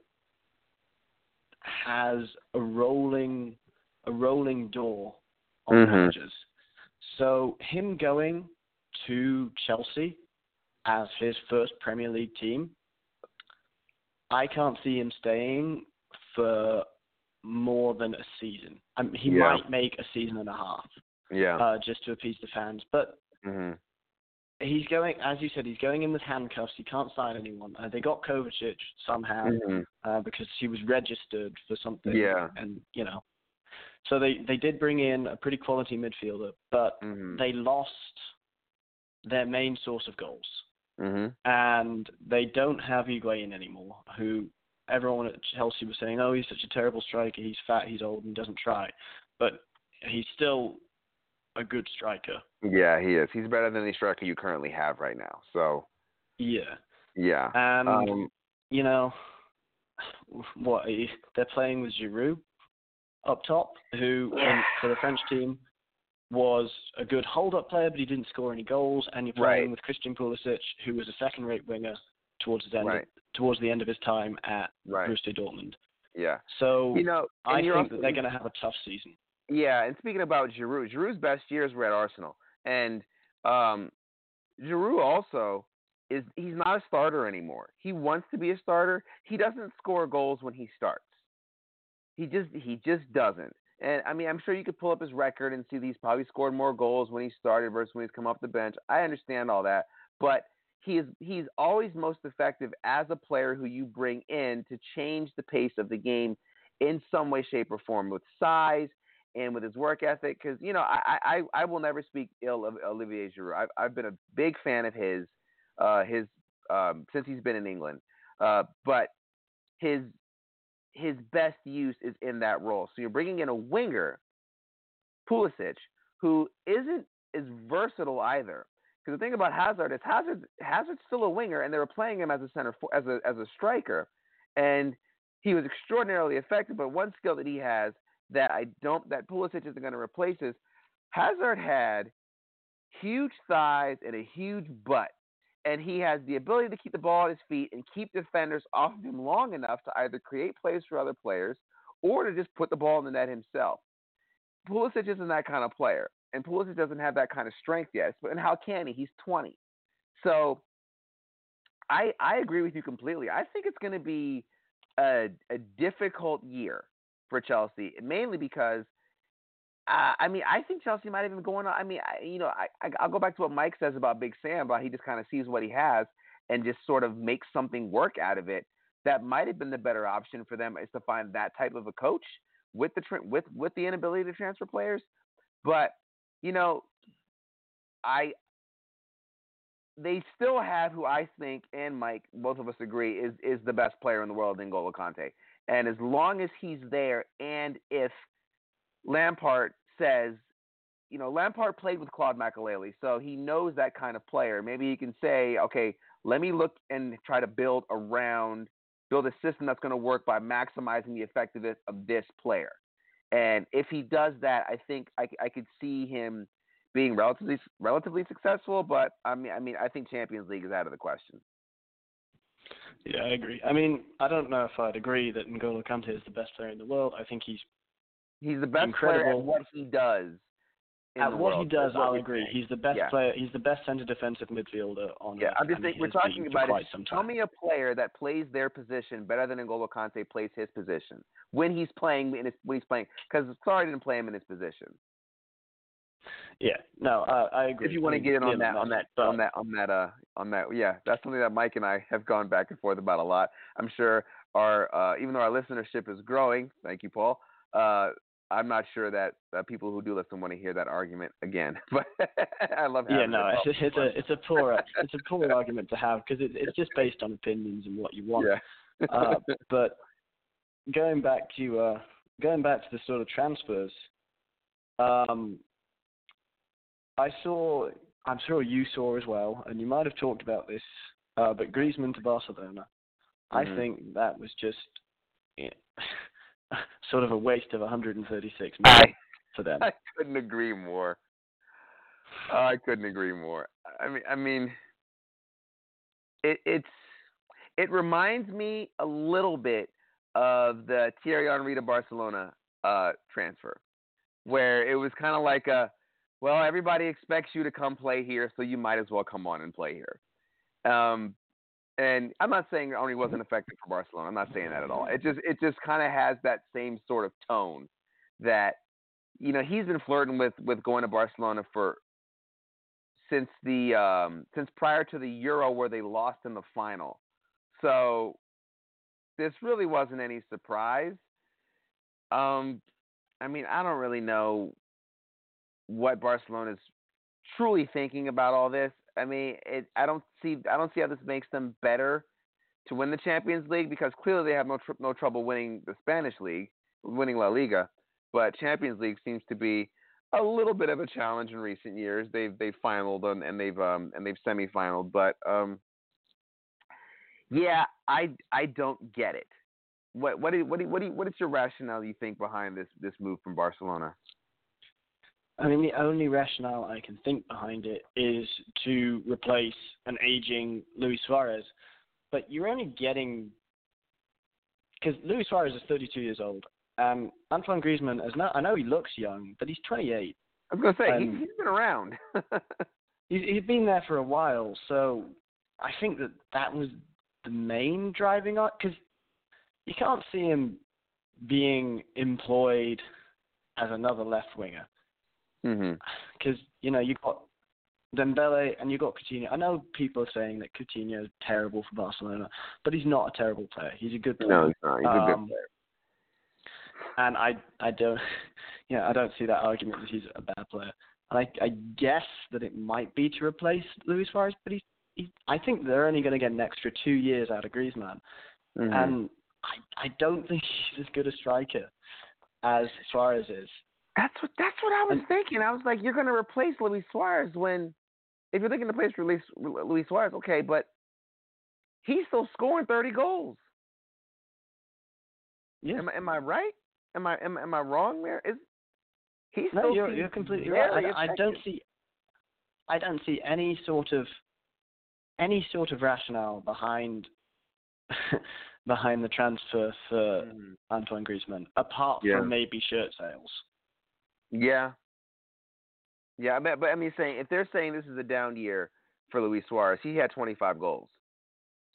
has a rolling a rolling door on mm-hmm. managers. So him going to Chelsea as his first Premier League team, I can't see him staying for more than a season. I mean, he yeah. might make a season and a half, yeah, uh, just to appease the fans. But mm-hmm. he's going, as you said, he's going in with handcuffs. He can't sign anyone. Uh, they got Kovacic somehow mm-hmm. uh, because he was registered for something. Yeah. And, you know, so they, they did bring in a pretty quality midfielder, but mm-hmm. they lost their main source of goals. Mm-hmm. And they don't have Higuain anymore, who everyone at Chelsea was saying, oh, he's such a terrible striker, he's fat, he's old, and doesn't try. But he's still a good striker. Yeah, he is. He's better than the striker you currently have right now. So yeah, yeah, and um, you know what? They're playing with Giroud up top, who in, for the French team was a good hold-up player, but he didn't score any goals. And you're playing right. with Christian Pulisic, who was a second-rate winger towards the end right. of, towards the end of his time at right. Borussia Dortmund. Yeah. So you know, I think also, that they're going to have a tough season. Yeah, and speaking about Giroud, Giroud's best years were at Arsenal, and um, Giroud also is he's not a starter anymore. He wants to be a starter. He doesn't score goals when he starts. He just he just doesn't. And I mean, I'm sure you could pull up his record and see that he's probably scored more goals when he started versus when he's come off the bench. I understand all that, but he is he's always most effective as a player who you bring in to change the pace of the game in some way, shape, or form with size and with his work ethic. Because you know, I, I I will never speak ill of Olivier Giroud. I've I've been a big fan of his uh, his um, since he's been in England, uh, but his his best use is in that role. So you're bringing in a winger, Pulisic, who isn't as versatile either. Because the thing about Hazard is Hazard Hazard's still a winger, and they were playing him as a center as a as a striker, and he was extraordinarily effective. But one skill that he has that I don't that Pulisic isn't going to replace is Hazard had huge thighs and a huge butt. And he has the ability to keep the ball at his feet and keep defenders off of him long enough to either create plays for other players or to just put the ball in the net himself. Pulisic isn't that kind of player, and Pulisic doesn't have that kind of strength yet. And how can he? He's twenty. So I I agree with you completely. I think it's going to be a a difficult year for Chelsea, mainly because uh, I mean I think Chelsea might even go on. I mean I, you know I I- I'll go back to what Mike says about Big Sam, but he just kind of sees what he has and just sort of makes something work out of it. That might have been the better option for them is to find that type of a coach with the tra- with with the inability to transfer players. But you know I they still have who I think and Mike, both of us agree, is is the best player in the world, N'Golo Kante. And as long as he's there, and if Lampard says, you know, Lampard played with Claude Makelele, so he knows that kind of player. Maybe he can say, okay, let me look and try to build around, build a system that's going to work by maximizing the effectiveness of this player. And if he does that, I think I, I could see him being relatively relatively successful. But I mean, I mean, I think Champions League is out of the question. Yeah, I agree. I mean, I don't know if I'd agree that N'Golo Kante is the best player in the world. I think he's he's the best incredible. player at what he does. At what world. he does, what I'll agree. saying. He's the best yeah. player. He's the best center defensive midfielder on Yeah, earth. I'm just and thinking, he we're has talking been about for quite it. some Tell time. me a player that plays their position better than N'Golo Kante plays his position when he's playing in his, when he's playing, because Sarri didn't play him in his position. Yeah, no, uh, I agree. If you want to get in on that, on that, but, on that, on that, uh, on that, yeah, that's something that Mike and I have gone back and forth about a lot. I'm sure our, uh, even though our listenership is growing, thank you, Paul. Uh, I'm not sure that uh, people who do listen want to hear that argument again. But I love having yeah, no, it. it's, it's a it's a poor it's a poor argument to have because it, it's just based on opinions and what you want. Yeah. uh, but going back to uh, going back to the sort of transfers, um, I saw. I'm sure you saw as well, and you might have talked about this. Uh, but Griezmann to Barcelona, mm-hmm. I think that was just. Yeah, sort of a waste of one hundred thirty-six million I, for them. I couldn't agree more. Oh, I couldn't agree more. I mean, I mean, it, it's it reminds me a little bit of the Thierry Henry to Barcelona uh, transfer, where it was kind of like a, well, everybody expects you to come play here, so you might as well come on and play here. Um, And I'm not saying Henry wasn't effective for Barcelona. I'm not saying that at all. It just it just kind of has that same sort of tone that, you know, he's been flirting with, with going to Barcelona for since the um, since prior to the Euro where they lost in the final. So this really wasn't any surprise. Um, I mean, I don't really know what Barcelona's truly thinking about all this. I mean, it, I don't see I don't see how this makes them better to win the Champions League because clearly they have no tr- no trouble winning the Spanish league, winning La Liga, but Champions League seems to be a little bit of a challenge in recent years. They've they've finaled and, and they've um and they've semifinaled, but um yeah, I I don't get it. What what do, what do, what do, what is your rationale you think behind this this move from Barcelona? I mean, the only rationale I can think behind it is to replace an aging Luis Suarez. But you're only getting because Luis Suarez is thirty-two years old. Um, Antoine Griezmann is not. I know he looks young, but he's twenty-eight. I was gonna say he, he's been around. he's he's been there for a while, so I think that that was the main driving art. Because you can't see him being employed as another left winger. Because mm-hmm. you know you got Dembele and you got Coutinho. I know people are saying that Coutinho is terrible for Barcelona, but he's not a terrible player. He's a good player. No, he's not. He's um, a good player. And I, I don't, you know, I don't see that argument that he's a bad player. And I, I guess that it might be to replace Luis Suarez, but he's, he, I think they're only going to get an extra two years out of Griezmann. Mm-hmm. And I, I don't think he's as good a striker as Suarez is. That's what that's what I was and, thinking. I was like, you're going to replace Luis Suarez when, if you're thinking to replace Luis, Luis Suarez, okay, but he's still scoring thirty goals. Yeah. Am, am I right? Am I am, am I wrong there? Is he no, still? You're, you're completely right. I, I don't see. I don't see any sort of any sort of rationale behind behind the transfer for mm. Antoine Griezmann, apart yeah. from maybe shirt sales. Yeah. Yeah, but, but I mean, saying if they're saying this is a down year for Luis Suarez, he had twenty-five goals.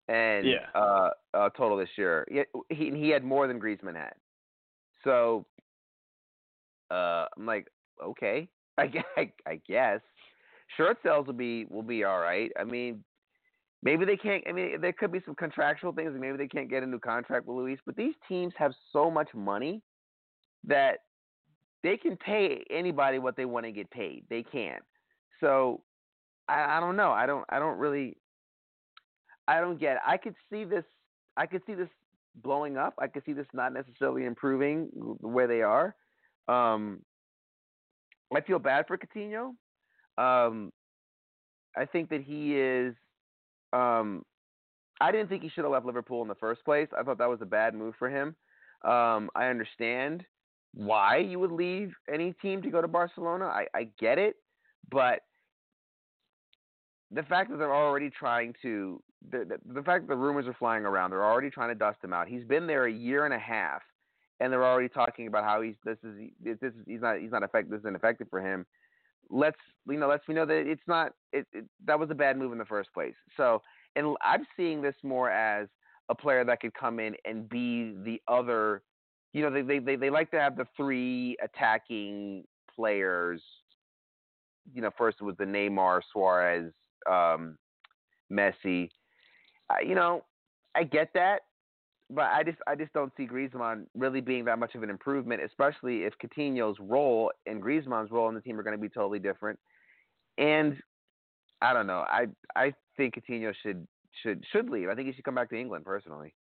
and Yeah. uh, uh, total this year. He, he he had more than Griezmann had. So uh, I'm like, okay, I, gue- I, I guess shirt sales will be will be all right. I mean, maybe they can't. I mean, there could be some contractual things. Maybe they can't get a new contract with Luis. But these teams have so much money that they can pay anybody what they want to get paid. They can. So I, I don't know. I don't. I don't really. I don't get it. I could see this. I could see this blowing up. I could see this not necessarily improving where they are. Um, I feel bad for Coutinho. Um, I think that he is. Um, I didn't think he should have left Liverpool in the first place. I thought that was a bad move for him. Um, I understand why you would leave any team to go to Barcelona. I, I get it, but the fact that they're already trying to the, the the fact that the rumors are flying around, they're already trying to dust him out. He's been there a year and a half, and they're already talking about how he's this is this is he's not he's not effective. This isn't effective for him. Let's you know let's we know that it's not it, it that was a bad move in the first place. So and I'm seeing this more as a player that could come in and be the other. You know they they they, they like to have the three attacking players. You know, first it was the Neymar, Suarez, um, Messi. Uh, you know, I get that, but I just I just don't see Griezmann really being that much of an improvement, especially if Coutinho's role and Griezmann's role in the team are going to be totally different. And I don't know. I I think Coutinho should should should leave. I think he should come back to England personally.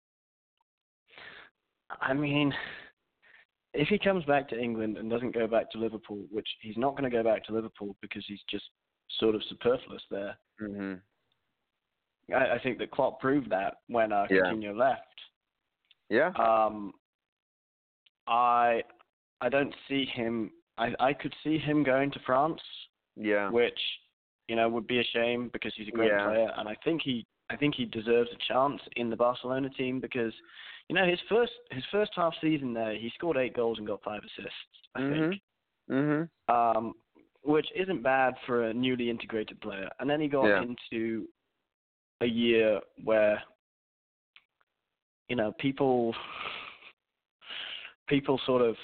I mean, if he comes back to England and doesn't go back to Liverpool, which he's not going to go back to Liverpool because he's just sort of superfluous there. Mm-hmm. I, I think that Klopp proved that when uh, Yeah. Coutinho left. Yeah. Um, I I don't see him. I I could see him going to France, Yeah. which you know would be a shame because he's a great Yeah. player, and I think he I think he deserves a chance in the Barcelona team because you know his first his first half season there he scored eight goals and got five assists. I Mm-hmm. think. Mm-hmm. Um, which isn't bad for a newly integrated player. And then he got Yeah. into a year where, you know, people people sort of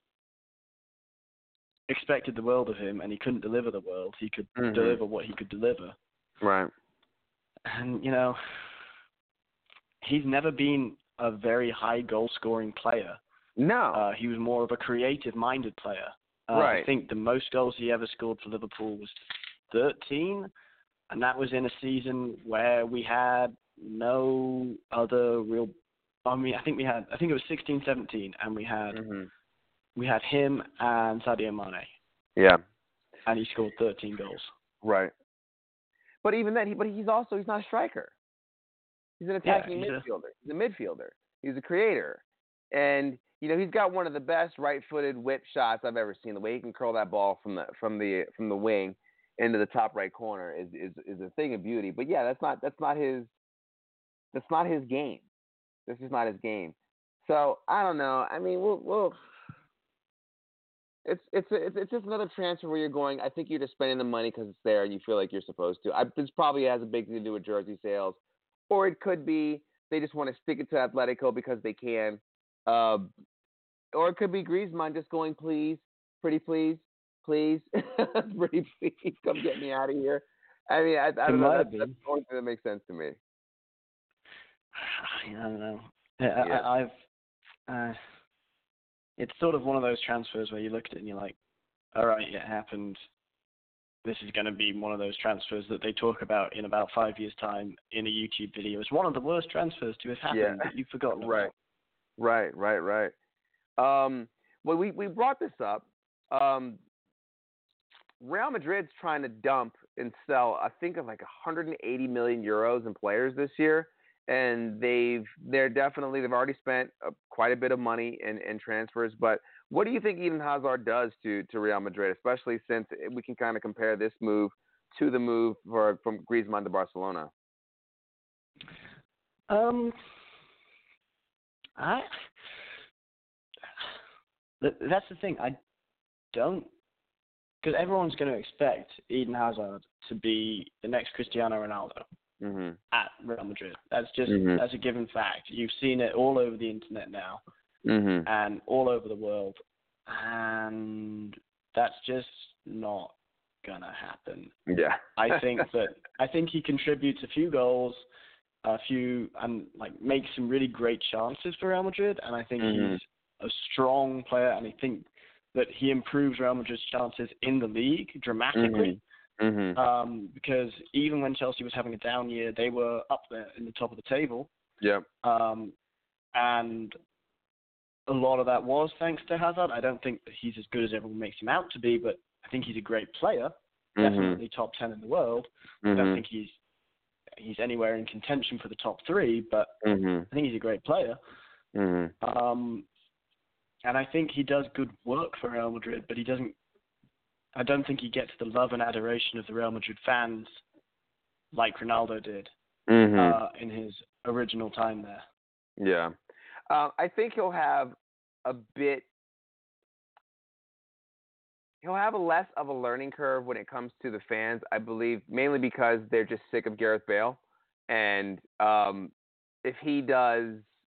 expected the world of him, and he couldn't deliver the world. He could Mm-hmm. deliver what he could deliver. Right. And, you know, he's never been a very high goal-scoring player. No. Uh, he was more of a creative-minded player. Uh, Right. I think the most goals he ever scored for Liverpool was thirteen, and that was in a season where we had no other real. I mean, I think we had. I think it was sixteen, seventeen, and we had Mm-hmm. we had him and Sadio Mane, Yeah. and he scored thirteen goals. Right. But even then, he but he's also he's not a striker. He's an attacking Yeah, he's a- midfielder. He's a midfielder. He's a creator, and you know he's got one of the best right-footed whip shots I've ever seen. The way he can curl that ball from the from the from the wing into the top right corner is is is a thing of beauty. But yeah, that's not that's not his that's not his game. This is not his game. So I don't know. I mean, we'll we'll. It's it's it's it's just another transfer where you're going. I think you're just spending the money because it's there and you feel like you're supposed to. I, this probably has a big thing to do with jersey sales, or it could be they just want to stick it to Atletico because they can, uh, or it could be Griezmann just going, please, pretty please, please, pretty please, come get me out of here. I mean, I, I don't know. That's, that's the only thing that makes sense to me. I don't know. I, Yeah. I, I've. Uh, it's sort of one of those transfers where you look at it and you're like, all right, it happened. This is going to be one of those transfers that they talk about in about five years' time in a YouTube video. It's one of the worst transfers to have happened Yeah. that you've forgotten Right. about. Right, right, right. Um, well, we, we brought this up. Um, Real Madrid's trying to dump and sell, I think, of like one hundred eighty million euros in players this year, and they've they're definitely they've already spent uh, quite a bit of money in, in transfers. But what do you think Eden Hazard does to, to Real Madrid, especially since we can kind of compare this move to the move for, from Griezmann to Barcelona? Um, I. That's the thing. I don't, because everyone's going to expect Eden Hazard to be the next Cristiano Ronaldo. mm-hmm. at Real Madrid. That's just mm-hmm. that's a given fact. You've seen it all over the internet now, mm-hmm. and all over the world, and that's just not gonna happen. Yeah. I think that I think he contributes a few goals, a few, and like makes some really great chances for Real Madrid, and I think mm-hmm. he's a strong player, and I think that he improves Real Madrid's chances in the league dramatically. Mm-hmm. Mm-hmm. Um, because even when Chelsea was having a down year, they were up there in the top of the table. Yep. Um, and a lot of that was thanks to Hazard. I don't think that he's as good as everyone makes him out to be, but I think he's a great player. Mm-hmm. Definitely top ten in the world. Mm-hmm. I don't think he's he's anywhere in contention for the top three, but mm-hmm. I think he's a great player. Mm-hmm. Um, and I think he does good work for Real Madrid, but he doesn't. I don't think he gets the love and adoration of the Real Madrid fans like Ronaldo did mm-hmm. uh, in his original time there. Yeah. Uh, I think he'll have a bit, he'll have a less of a learning curve when it comes to the fans, I believe, mainly because they're just sick of Gareth Bale. And um, if he does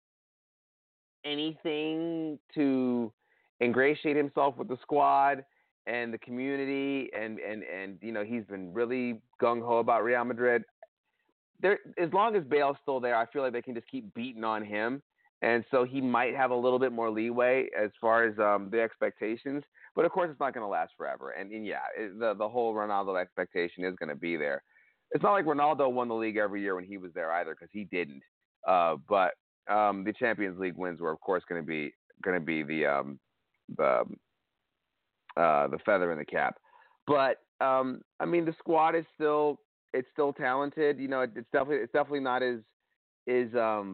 anything to ingratiate himself with the squad and the community, and, and, and you know, he's been really gung-ho about Real Madrid. There, as long as Bale's still there, I feel like they can just keep beating on him. And so he might have a little bit more leeway as far as um, the expectations. But, of course, it's not going to last forever. And, and yeah, it, the, the whole Ronaldo expectation is going to be there. It's not like Ronaldo won the league every year when he was there either, because he didn't. Uh, but um, the Champions League wins were, of course, going to be going to be the um, the Uh, the feather in the cap. But um, I mean, the squad is still it's still talented. You know, it, it's definitely it's definitely not as is um,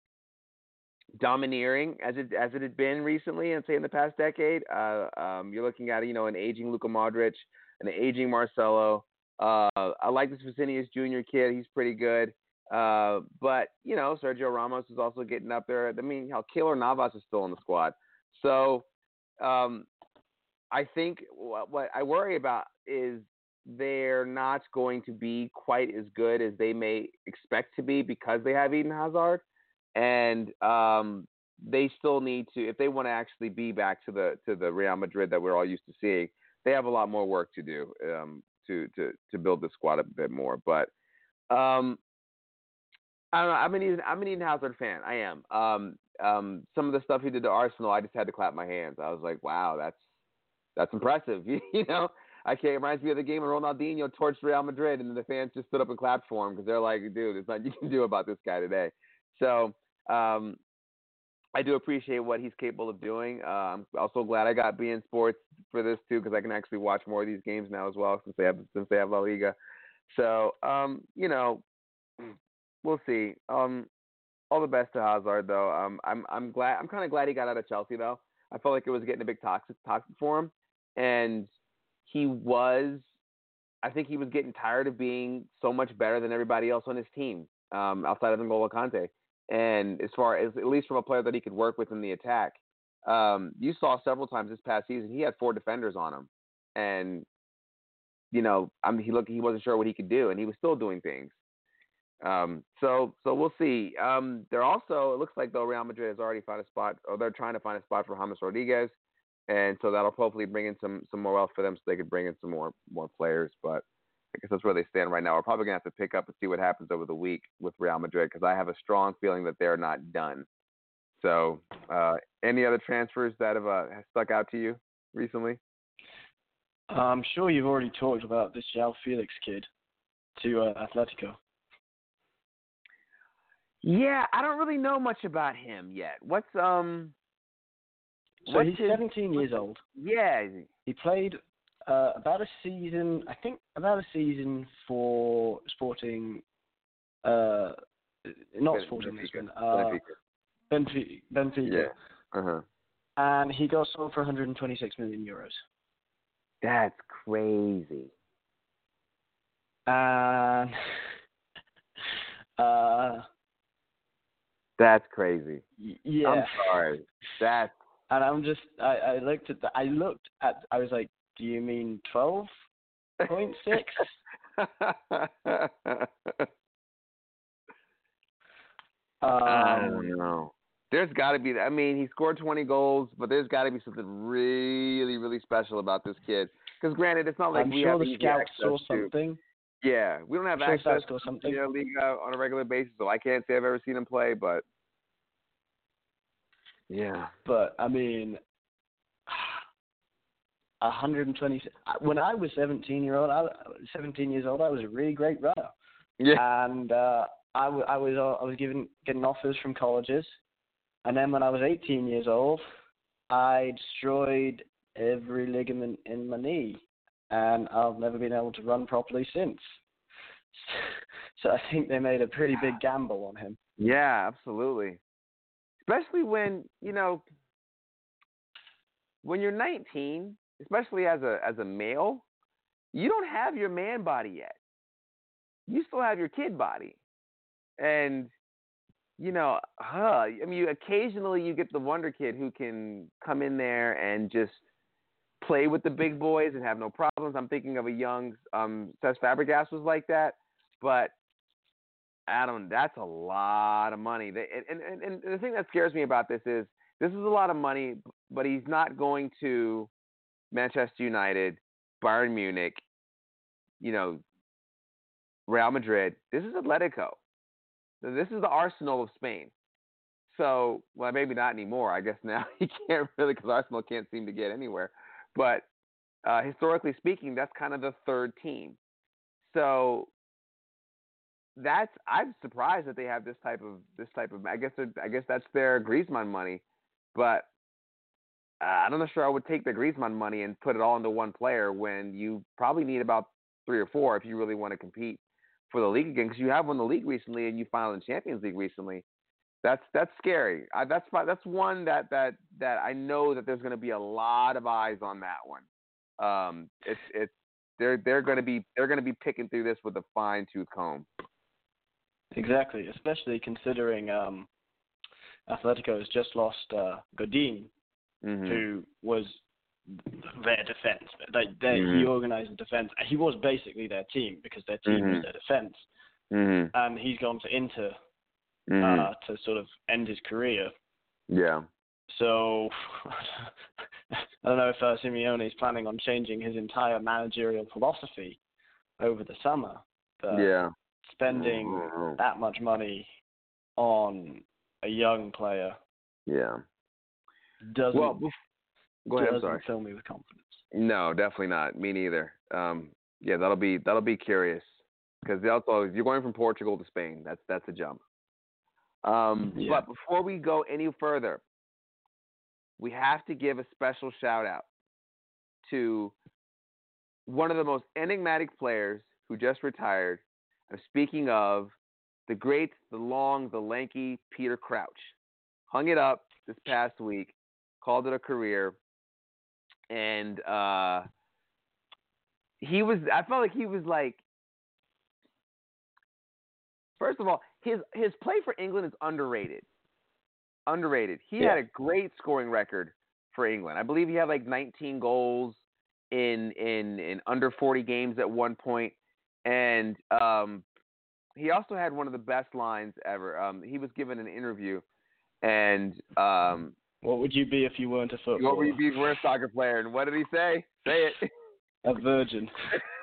domineering as it as it had been recently, and say in the past decade. Uh, um, you're looking at you know an aging Luka Modric, an aging Marcelo. Uh, I like this Vinicius Junior kid; he's pretty good. Uh, but you know, Sergio Ramos is also getting up there. I mean, how Keylor Navas is still in the squad. So. Um, I think what I worry about is they're not going to be quite as good as they may expect to be because they have Eden Hazard, and um, they still need to, if they want to actually be back to the to the Real Madrid that we're all used to seeing, they have a lot more work to do um, to to to build the squad a bit more. But um, I don't know. I'm an Eden, I'm an Eden Hazard fan. I am. Um, um, some of the stuff he did to Arsenal, I just had to clap my hands. I was like, wow, that's. That's impressive. You know, I can't, it reminds me of the game when Ronaldinho torched Real Madrid and the fans just stood up and clapped for him because they're like, dude, there's nothing you can do about this guy today. So um, I do appreciate what he's capable of doing. Uh, I'm also glad I got beIN Sports for this too, because I can actually watch more of these games now as well since they have since they have La Liga. So um, you know, we'll see. Um, all the best to Hazard though. Um, I'm I'm glad I'm kind of glad he got out of Chelsea though. I felt like it was getting a bit toxic toxic for him. And he was, I think he was getting tired of being so much better than everybody else on his team, um, outside of N'Golo Kante. And as far as, at least from a player that he could work with in the attack, um, you saw several times this past season, he had four defenders on him. And, you know, I mean, he looked, he wasn't sure what he could do, and he was still doing things. Um, so, so we'll see. Um, they're also, it looks like though Real Madrid has already found a spot, or they're trying to find a spot for James Rodriguez. And so that'll hopefully bring in some, some more wealth for them so they could bring in some more more players. But I guess that's where they stand right now. We're probably going to have to pick up and see what happens over the week with Real Madrid because I have a strong feeling that they're not done. So uh, any other transfers that have, uh, have stuck out to you recently? I'm sure you've already talked about this João Felix kid to uh, Atletico. Yeah, I don't really know much about him yet. What's um? So what's he's his, seventeen years old. Yeah. He played uh, about a season, I think, about a season for Sporting. Uh, not Ben, Sporting Benfica. Lisbon. Uh, Benfica. Benfica. Benfica. Yeah. Uh huh. And he got sold for one hundred twenty-six million euros. That's crazy. And uh, that's crazy. Y- yeah. I'm sorry. That's. And I'm just, I, I looked at the, I looked at, I was like, do you mean twelve point six? Um, I don't know. There's got to be. I mean, he scored twenty goals, but there's got to be something really, really special about this kid. Because granted, it's not like I'm we sure have the easy scouts access saw to. something. Yeah, we don't have I'm sure access scouts saw to something. the league uh, on a regular basis, so I can't say I've ever seen him play. But yeah, But I mean, one hundred twenty. When I was seventeen year old, I, seventeen years old, I was a really great runner. yeah, And uh, I, w- I was uh, I was given getting offers from colleges, and then when I was eighteen years old, I destroyed every ligament in my knee, and I've never been able to run properly since. So I think they made a pretty big gamble on him. yeah, absolutely. Especially when you know when you're nineteen, especially as a as a male, you don't have your man body yet. You still have your kid body, and you know, huh, I mean, you, occasionally you get the wonder kid who can come in there and just play with the big boys and have no problems. I'm thinking of a young um, Cesc Fabregas was like that, but Adam, that's a lot of money. They, and, and, and the thing that scares me about this is this is a lot of money, but he's not going to Manchester United, Bayern Munich, you know, Real Madrid. This is Atletico. This is the Arsenal of Spain. So, well, maybe not anymore. I guess now he can't really, because Arsenal can't seem to get anywhere. But uh, historically speaking, that's kind of the third team. So that's I'm surprised that they have this type of this type of. I guess I guess that's their Griezmann money, but uh, I'm not sure I would take the Griezmann money and put it all into one player when you probably need about three or four if you really want to compete for the league again, because you have won the league recently and you finaled in the Champions League recently. That's that's scary. I, that's that's one that, that that I know that there's going to be a lot of eyes on that one. Um, it's it's they're they're going to be they're going to be picking through this with a fine tooth comb. Exactly, especially considering um, Atletico has just lost uh, Godin, mm-hmm. who was their defense. They, they, mm-hmm. He organized the defense. He was basically their team because their team mm-hmm. was their defense. Mm-hmm. And he's gone to Inter mm-hmm. uh, to sort of end his career. Yeah. So I don't know if uh, Simeone is planning on changing his entire managerial philosophy over the summer. But yeah. spending mm-hmm. that much money on a young player, yeah, doesn't well, go ahead. doesn't Sorry. fill me with confidence. No, definitely not. Me neither. Um, yeah, that'll be that'll be curious because also you're going from Portugal to Spain. That's that's a jump. Um, yeah. But before we go any further, we have to give a special shout out to one of the most enigmatic players who just retired. I'm speaking of the great, the long, the lanky Peter Crouch. Hung it up this past week, called it a career, and uh, he was. I felt like he was like. First of all, his his play for England is underrated. Underrated. He yeah. had a great scoring record for England. I believe he had like nineteen goals in in in under forty games at one point, and um, he also had one of the best lines ever. Um, he was given an interview, and um, what would you be if you weren't a footballer? What would you be if you were a soccer player? And what did he say? Say it. A virgin.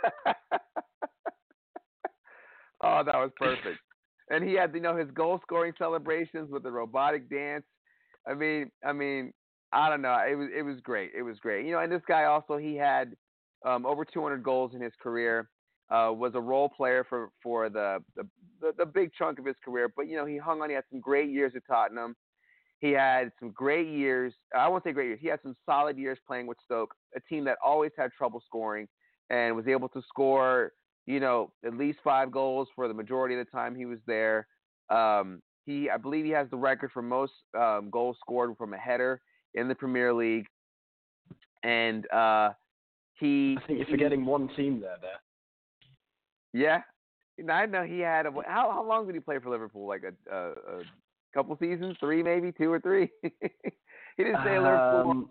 Oh, that was perfect. And he had, you know, his goal scoring celebrations with the robotic dance. I mean, I mean, I don't know. It was it was great. It was great. You know, and this guy also, he had um, over two hundred goals in his career. Uh, was a role player for for the, the the the big chunk of his career. But you know, he hung on. He had some great years at Tottenham. He had some great years. I won't say great years. He had some solid years playing with Stoke, a team that always had trouble scoring, and was able to score, you know, at least five goals for the majority of the time he was there. Um, he, I believe, he has the record for most um, goals scored from a header in the Premier League. And uh, he, I think you're forgetting he, one team there. There. Yeah, I know he had. A, how how long did he play for Liverpool? Like a. a, a couple seasons, three maybe, two or three. He didn't stay at Liverpool. Um,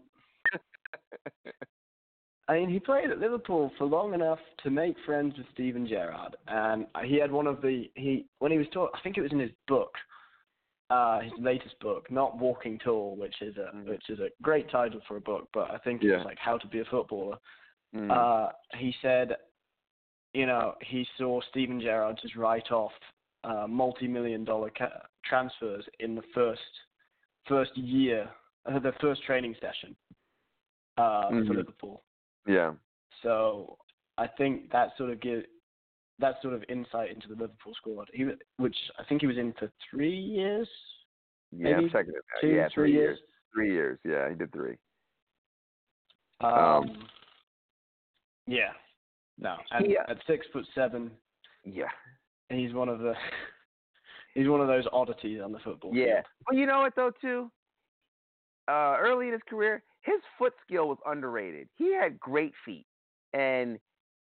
I mean, he played at Liverpool for long enough to make friends with Steven Gerrard, and he had one of the he when he was taught. I think it was in his book. uh, his latest book, not Walking Tall, which is a mm. which is a great title for a book, but I think yeah. it's like How to Be a Footballer. Mm. Uh, he said, you know, he saw Steven Gerrard just write off uh, multi-million dollar ca- transfers in the first first year, uh, the first training session uh, mm-hmm. for Liverpool. Yeah. So I think that sort of give that sort of insight into the Liverpool squad. He, which I think he was in for three years. Yeah, maybe second. two, yeah, three, three years. years. Three years. Yeah, he did three. Um. um yeah. No. And yeah. at six foot seven. Yeah. He's one of the. He's one of those oddities on the football yeah. field. Well, you know what though too. Uh, early in his career, his foot skill was underrated. He had great feet, and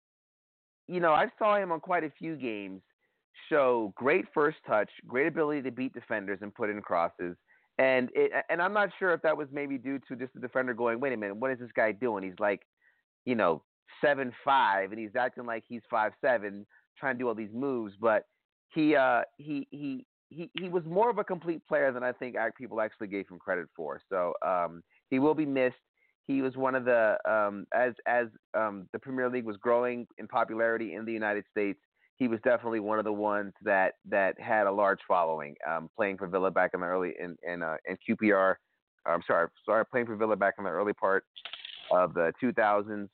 you know, I saw him on quite a few games show great first touch, great ability to beat defenders and put in crosses. And it, and I'm not sure if that was maybe due to just the defender going, wait a minute, what is this guy doing? He's like, you know, seven five, and he's acting like he's five seven, trying to do all these moves. But he uh, he he he he was more of a complete player than I think people actually gave him credit for. So um, he will be missed. He was one of the um, as as um, the Premier League was growing in popularity in the United States. He was definitely one of the ones that, that had a large following. Um, playing for Villa back in the early in in, uh, in Q P R. I'm sorry, sorry, playing for Villa back in the early part of the two thousands.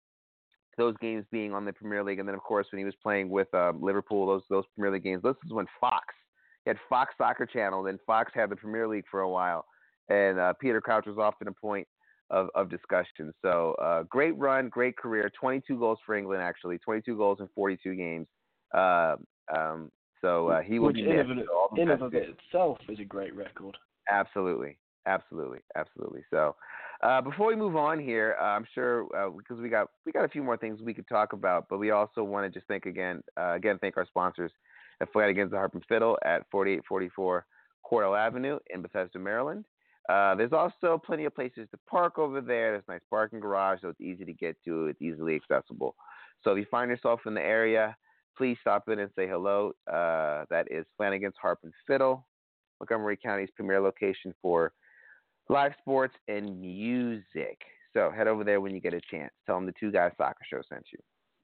Those games being on the Premier League, and then of course when he was playing with um, Liverpool, those those Premier League games. This is when Fox he had Fox Soccer Channel, and Fox had the Premier League for a while, and uh, Peter Crouch was often a point Of, of discussion. So uh, great run, great career. twenty-two goals for England, actually. twenty-two goals in forty-two games. Uh, um, so uh, he will Which be in, missed. of, So in of it itself is a great record. Absolutely, absolutely, absolutely. So uh, before we move on here, uh, I'm sure uh, because we got we got a few more things we could talk about, but we also want to just thank again, uh, again thank our sponsors at Flanagan's the Harp and Fiddle at forty-eight forty-four Cordell Avenue in Bethesda, Maryland. Uh, there's also plenty of places to park over there. There's a nice parking garage, so it's easy to get to. It's easily accessible. So if you find yourself in the area, please stop in and say hello. Uh, that is Flanagan's Harp and Fiddle, Montgomery County's premier location for live sports and music. So head over there when you get a chance. Tell them the Two Guys Soccer Show sent you.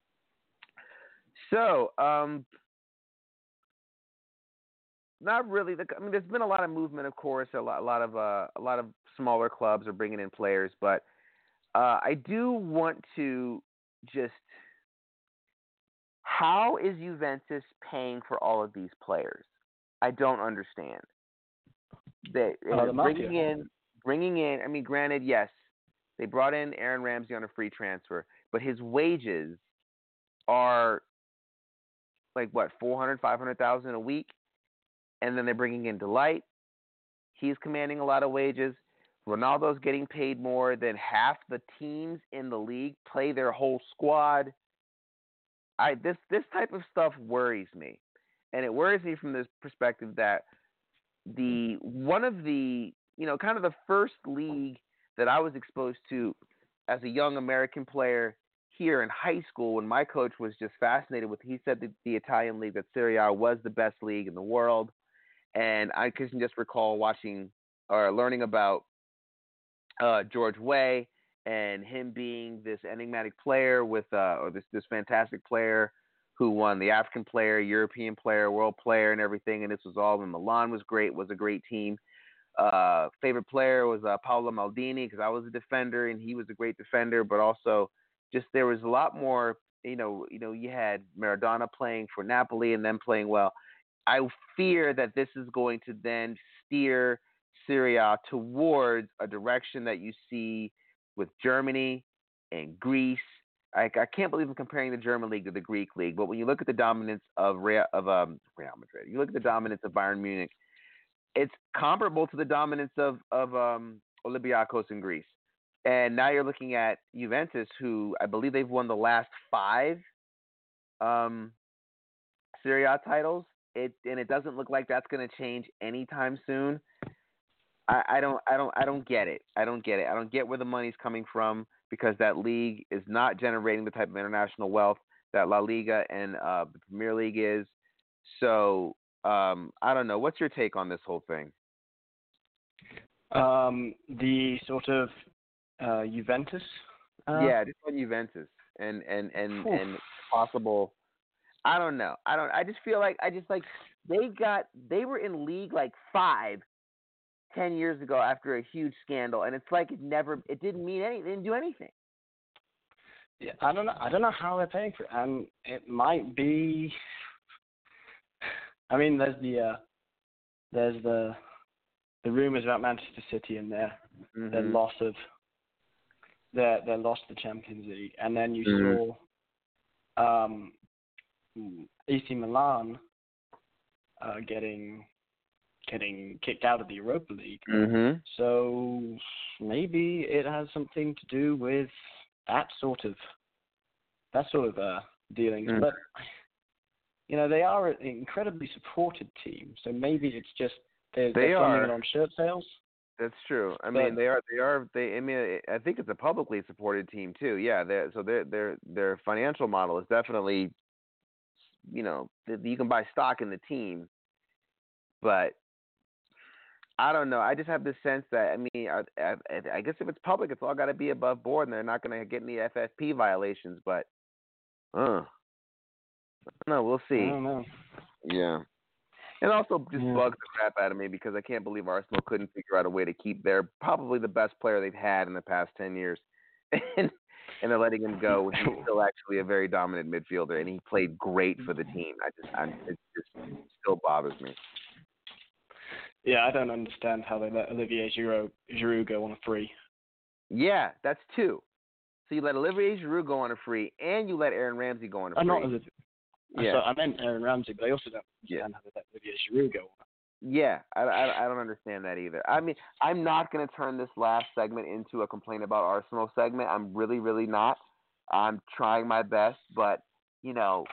So, um, Not really. I mean, there's been a lot of movement, of course. A lot, a lot of uh, a lot of smaller clubs are bringing in players, but uh, I do want to just how is Juventus paying for all of these players? I don't understand. They uh, the bringing mafia. in, bringing in. I mean, granted, yes, they brought in Aaron Ramsey on a free transfer, but his wages are like what four hundred, five hundred thousand a week. And then they're bringing in Delight. He's commanding a lot of wages. Ronaldo's getting paid more than half the teams in the league play their whole squad. I this this type of stuff worries me, and it worries me from this perspective that the one of the you know kind of the first league that I was exposed to as a young American player here in high school when my coach was just fascinated with. He said that the Italian league, that Serie A, was the best league in the world. And I can just recall watching or learning about uh, George Weah and him being this enigmatic player with, uh, or this, this fantastic player who won the African player, European player, world player, and everything. And this was all when Milan was great, was a great team. Uh, favorite player was uh, Paolo Maldini because I was a defender and he was a great defender, but also just there was a lot more. You know, you know, you had Maradona playing for Napoli and them playing well. I fear that this is going to then steer Serie A towards a direction that you see with Germany and Greece. I, I can't believe I'm comparing the German league to the Greek league, but when you look at the dominance of Real, of um, Real Madrid, you look at the dominance of Bayern Munich, it's comparable to the dominance of of um, Olympiacos in Greece. And now you're looking at Juventus, who I believe they've won the last five um, Serie A titles. It and it doesn't look like that's going to change anytime soon. I, I don't I don't I don't get it. I don't get it. I don't get where the money's coming from because that league is not generating the type of international wealth that La Liga and uh, the Premier League is. So Um, I don't know. What's your take on this whole thing? Um, the sort of uh, Juventus. Uh, yeah, just on Juventus and and and Oof. and possible. I don't know. I don't. I just feel like I just like they got they were in league like five, ten years ago after a huge scandal, and it's like it never. It didn't mean anything. It didn't do anything. Yeah, I don't know. I don't know how they're paying for it, and it might be. I mean, there's the uh, there's the the rumors about Manchester City and their mm-hmm. their loss of their their loss to the Champions League, and then you mm-hmm. saw um, A C Milan uh, getting getting kicked out of the Europa League. Mm-hmm. So maybe it has something to do with that sort of that sort of uh, dealings, mm-hmm. but. You know, they are an incredibly supported team, so maybe it's just they're, they they're are funding it on shirt sales. That's true. I but, mean, they are. They are. They. I mean, I think it's a publicly supported team too. Yeah. They're, so their their their financial model is definitely, you know, you can buy stock in the team, but I don't know. I just have this sense that I mean, I, I, I guess if it's public, it's all got to be above board, and they're not going to get any F F P violations. But, uh. No, we'll see. I don't know. Yeah. And also just yeah. bugs the crap out of me because I can't believe Arsenal couldn't figure out a way to keep their probably the best player they've had in the past ten years. and, and they're letting him go when he's still actually a very dominant midfielder, and he played great for the team. I just, I'm, it just still bothers me. Yeah, I don't understand how they let Olivier Giroud, Giroud go on a free. Yeah, that's two. So you let Olivier Giroud go on a free, and you let Aaron Ramsey go on a free. Uh, not Olivier. Yeah. So I meant Aaron Ramsey, but I also don't understand yeah. how they let Olivier Giroud go on. Yeah, I, I, I don't understand that either. I mean, I'm not going to turn this last segment into a complaint about Arsenal segment. I'm really, really not. I'm trying my best, but, you know,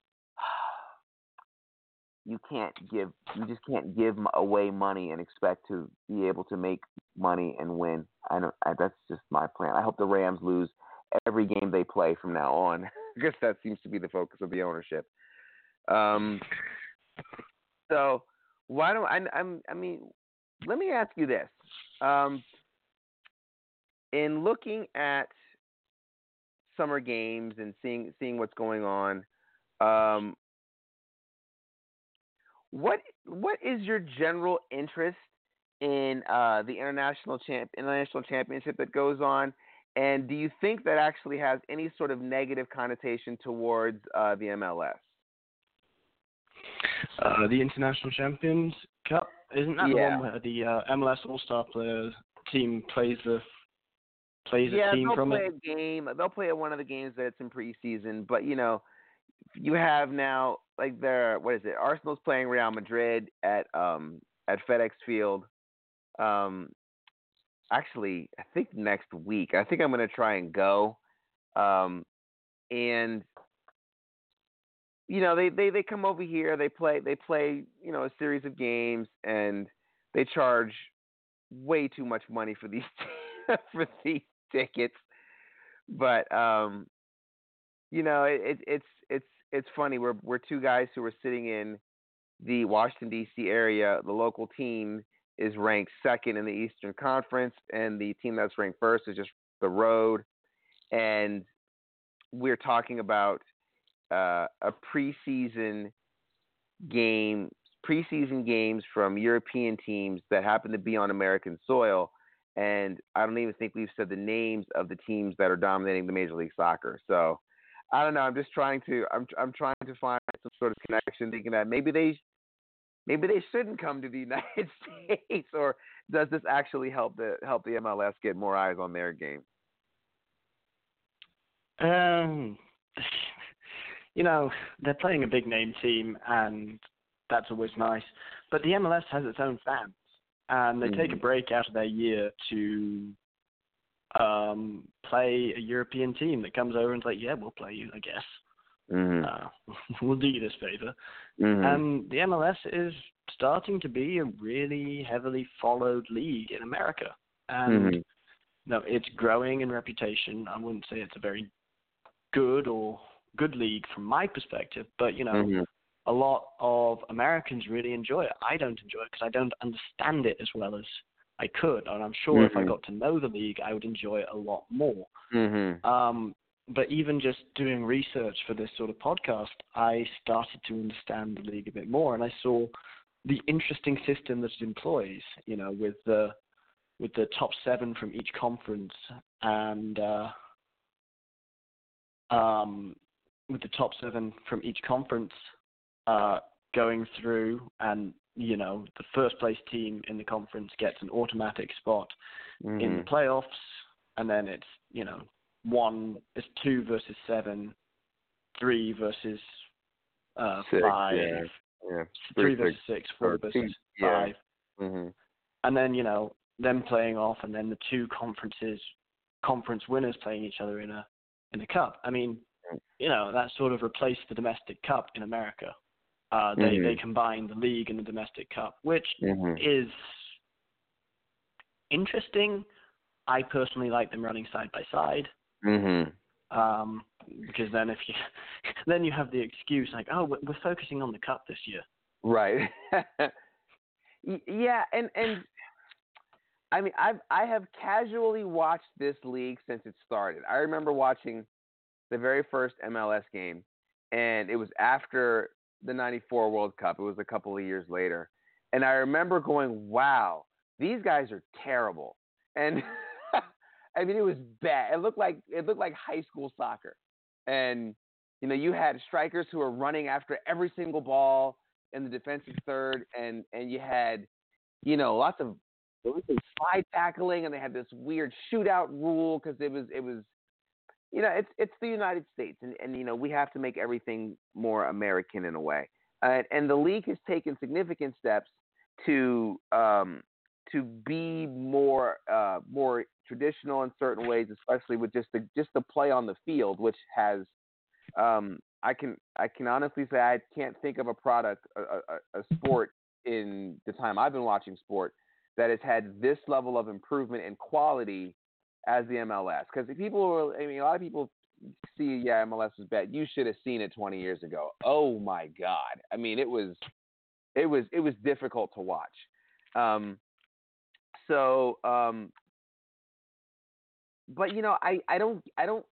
you can't give, you just can't give away money and expect to be able to make money and win. I don't, I, that's just my plan. I hope the Rams lose every game they play from now on. I guess that seems to be the focus of the ownership. Um, so why don't I, I'm, I mean, let me ask you this. Um, in looking at summer games and seeing, seeing what's going on, um, what, what is your general interest in, uh, the international champ, international championship that goes on? And do you think that actually has any sort of negative connotation towards uh, the M L S? Uh, the International Champions Cup, isn't that yeah. the one where the uh, M L S All-Star player team plays the plays yeah, a team they'll from play it? a game. They'll play at one of the games that's in preseason. But you know, you have now like their what is it? Arsenal's playing Real Madrid at um at FedEx Field. Um. Actually, I think next week. I think I'm going to try and go. Um, and, you know, they, they, they come over here, they play, they play, you know, a series of games, and they charge way too much money for these, for these tickets. But, um, you know, it, it, it's, it's, it's funny. We're, we're two guys who are sitting in the Washington, D C area. The local team is ranked second in the Eastern Conference, and the team that's ranked first is just the road. And we're talking about uh, a preseason game, preseason games from European teams that happen to be on American soil. And I don't even think we've said the names of the teams that are dominating the Major League Soccer. So I don't know. I'm just trying to, I'm, I'm trying to find some sort of connection, thinking that maybe they, Maybe they shouldn't come to the United States, or does this actually help the help the M L S get more eyes on their game? Um, you know, they're playing a big name team, and that's always nice. But the M L S has its own fans, and they mm-hmm. take a break out of their year to um, play a European team that comes over and is like, yeah, we'll play you, I guess. Mm-hmm. Uh, we'll do you this favor. Mm-hmm. And the M L S is starting to be a really heavily followed league in America. And mm-hmm. no, it's growing in reputation. I wouldn't say it's a very good or good league from my perspective, but, you know, mm-hmm. a lot of Americans really enjoy it. I don't enjoy it because I don't understand it as well as I could, and I'm sure mm-hmm. if I got to know the league, I would enjoy it a lot more. Mm-hmm. Um, but even just doing research for this sort of podcast, I started to understand the league a bit more, and I saw the interesting system that it employs, you know, with the with the top seven from each conference, and uh, um, with the top seven from each conference uh, going through, and you know, the first place team in the conference gets an automatic spot mm-hmm. in the playoffs, and then it's, you know, one, it's two versus seven, three versus uh, six, five, yeah. Yeah. three, Three versus six, four versus two, yeah. five, mm-hmm. and then, you know, them playing off, and then the two conferences, conference winners playing each other in a in a cup. I mean, you know, that sort of replaced the domestic cup in America. Uh, they mm-hmm. they combined the league and the domestic cup, which mm-hmm. is interesting. I personally like them running side by side, mm-hmm. um, because then if you then you have the excuse like, oh, we're, we're focusing on the cup this year. Right. yeah, and and I mean, I've I have casually watched this league since it started. I remember watching the very first M L S game, and it was after the ninety-four World Cup. It was a couple of years later. And I remember going, wow, these guys are terrible. And I mean, it was bad. It looked like it looked like high school soccer. And, you know, you had strikers who were running after every single ball in the defensive third, and, and you had, you know, lots of slide tackling, and they had this weird shootout rule because it was it was you know, it's it's the United States, and, and you know, we have to make everything more American in a way. Uh, and the league has taken significant steps to um, to be more uh, more traditional in certain ways, especially with just the just the play on the field, which has um, I can I can honestly say I can't think of a product a, a, a sport in the time I've been watching sport that has had this level of improvement and quality as the M L S. Because people were, I mean, a lot of people see, yeah, M L S was bad. You should have seen it twenty years ago. Oh my God. I mean, it was, it was, it was difficult to watch. Um, so, um, but you know, I, I don't, I don't,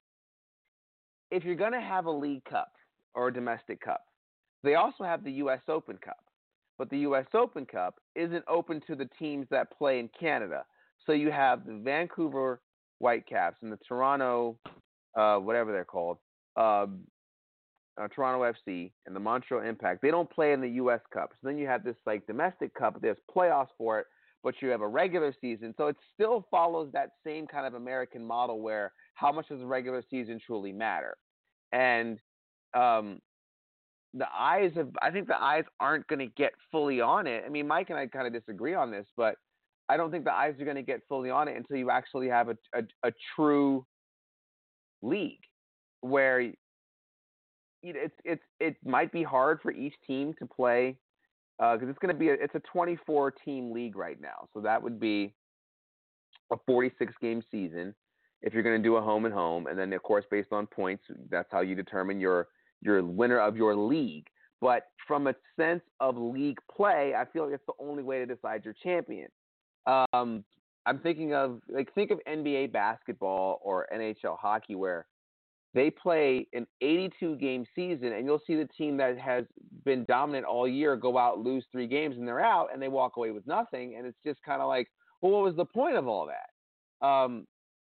if you're going to have a League Cup or a domestic cup, they also have the U S Open Cup, but the U S Open Cup isn't open to the teams that play in Canada. So you have the Vancouver Whitecaps and the Toronto, uh, whatever they're called, uh, uh, Toronto F C and the Montreal Impact. They don't play in the U S Cup. So then you have this like domestic cup. There's playoffs for it, but you have a regular season. So it still follows that same kind of American model where how much does the regular season truly matter? And um, the eyes of, I think the eyes aren't going to get fully on it. I mean, Mike and I kind of disagree on this, but I don't think the eyes are going to get fully on it until you actually have a, a, a true league where you know, it's it's it might be hard for each team to play because uh, it's going to be a, it's a twenty-four team league right now, so that would be a forty-six game season if you're going to do a home and home, and then of course based on points, that's how you determine your your winner of your league. But from a sense of league play, I feel like it's the only way to decide your champion. Um, I'm thinking of like think of N B A basketball or N H L hockey where they play an eighty-two game season, and you'll see the team that has been dominant all year go out, lose three games, and they're out, and they walk away with nothing. And it's just kind of like, well, what was the point of all that? Um,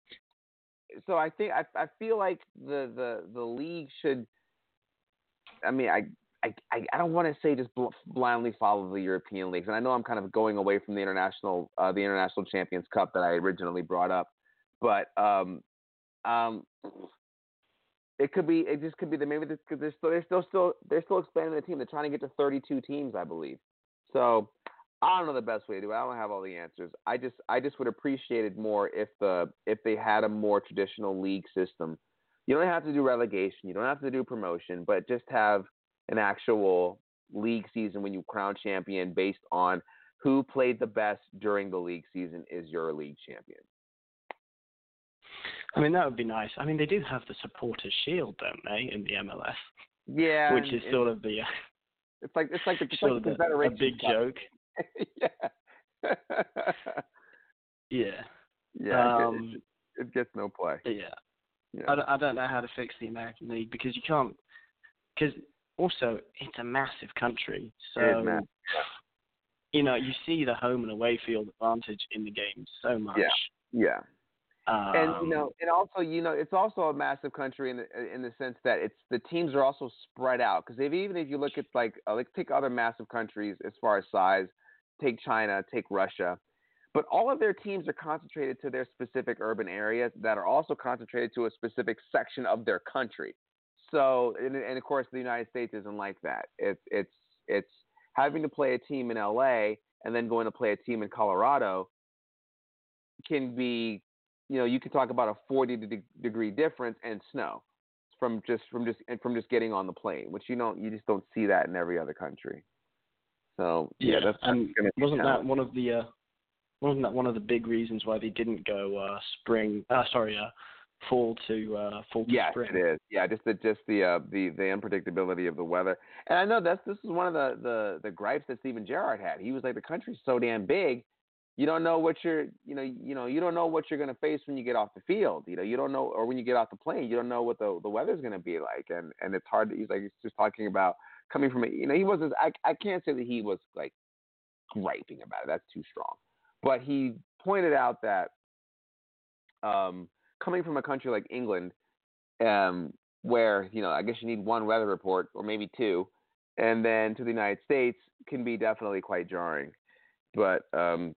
so I think I, I feel like the, the, the league should. I mean, I I I don't want to say just bl- blindly follow the European leagues, and I know I'm kind of going away from the international uh, the International Champions Cup that I originally brought up, but um, um. It could be. It just could be that maybe this, they're still they're still still they're still expanding the team. They're trying to get to thirty-two teams, I believe. So I don't know the best way to do it. I don't have all the answers. I just I just would appreciate it more if the if they had a more traditional league system. You don't have to do relegation. You don't have to do promotion, but just have an actual league season when you crown champion based on who played the best during the league season is your league champion. I mean, that would be nice. I mean, they do have the Supporters' Shield, don't they, in the M L S? Yeah. Which is sort of the It's like it's like the, it's sort like of the a, a Confederation big Cup. joke. yeah. Yeah. yeah. Um, it, it, it gets no play. yeah. Yeah. I, don't- I don't know how to fix the American League because you can't. Because also it's a massive country, so It is, man. you know you see the home and away field advantage in the game so much. Yeah. Yeah. Um, And you know, and also, you know, it's also a massive country in the in the sense that it's the teams are also spread out. Because if, even if you look at like uh, like take other massive countries as far as size, take China, take Russia, but all of their teams are concentrated to their specific urban areas that are also concentrated to a specific section of their country. So, and, and of course, the United States isn't like that. It's it's it's having to play a team in L A and then going to play a team in Colorado can be, you know, you can talk about a forty de- degree difference and snow from just from just from just getting on the plane, which you don't you just don't see that in every other country. So yeah, yeah, that's, that's and gonna be wasn't that one of the uh, wasn't that one of the big reasons why they didn't go uh, spring? Uh, sorry, uh, fall to uh, fall to yes, spring. it is. Yeah, just the just the uh, the the unpredictability of the weather. And I know that's this is one of the the the gripes that Steven Gerrard had. He was like, the country's so damn big, you don't know what you're you know you know you don't know what you're gonna face when you get off the field. You know you don't know, or when you get off the plane, you don't know what the the weather's gonna be like. And and it's hard. To, he's like he's just talking about coming from a, you know he wasn't. I I can't say that he was like griping about it. That's too strong. But he pointed out that um, coming from a country like England, um, where, you know, I guess you need one weather report or maybe two, and then to the United States can be definitely quite jarring. But um,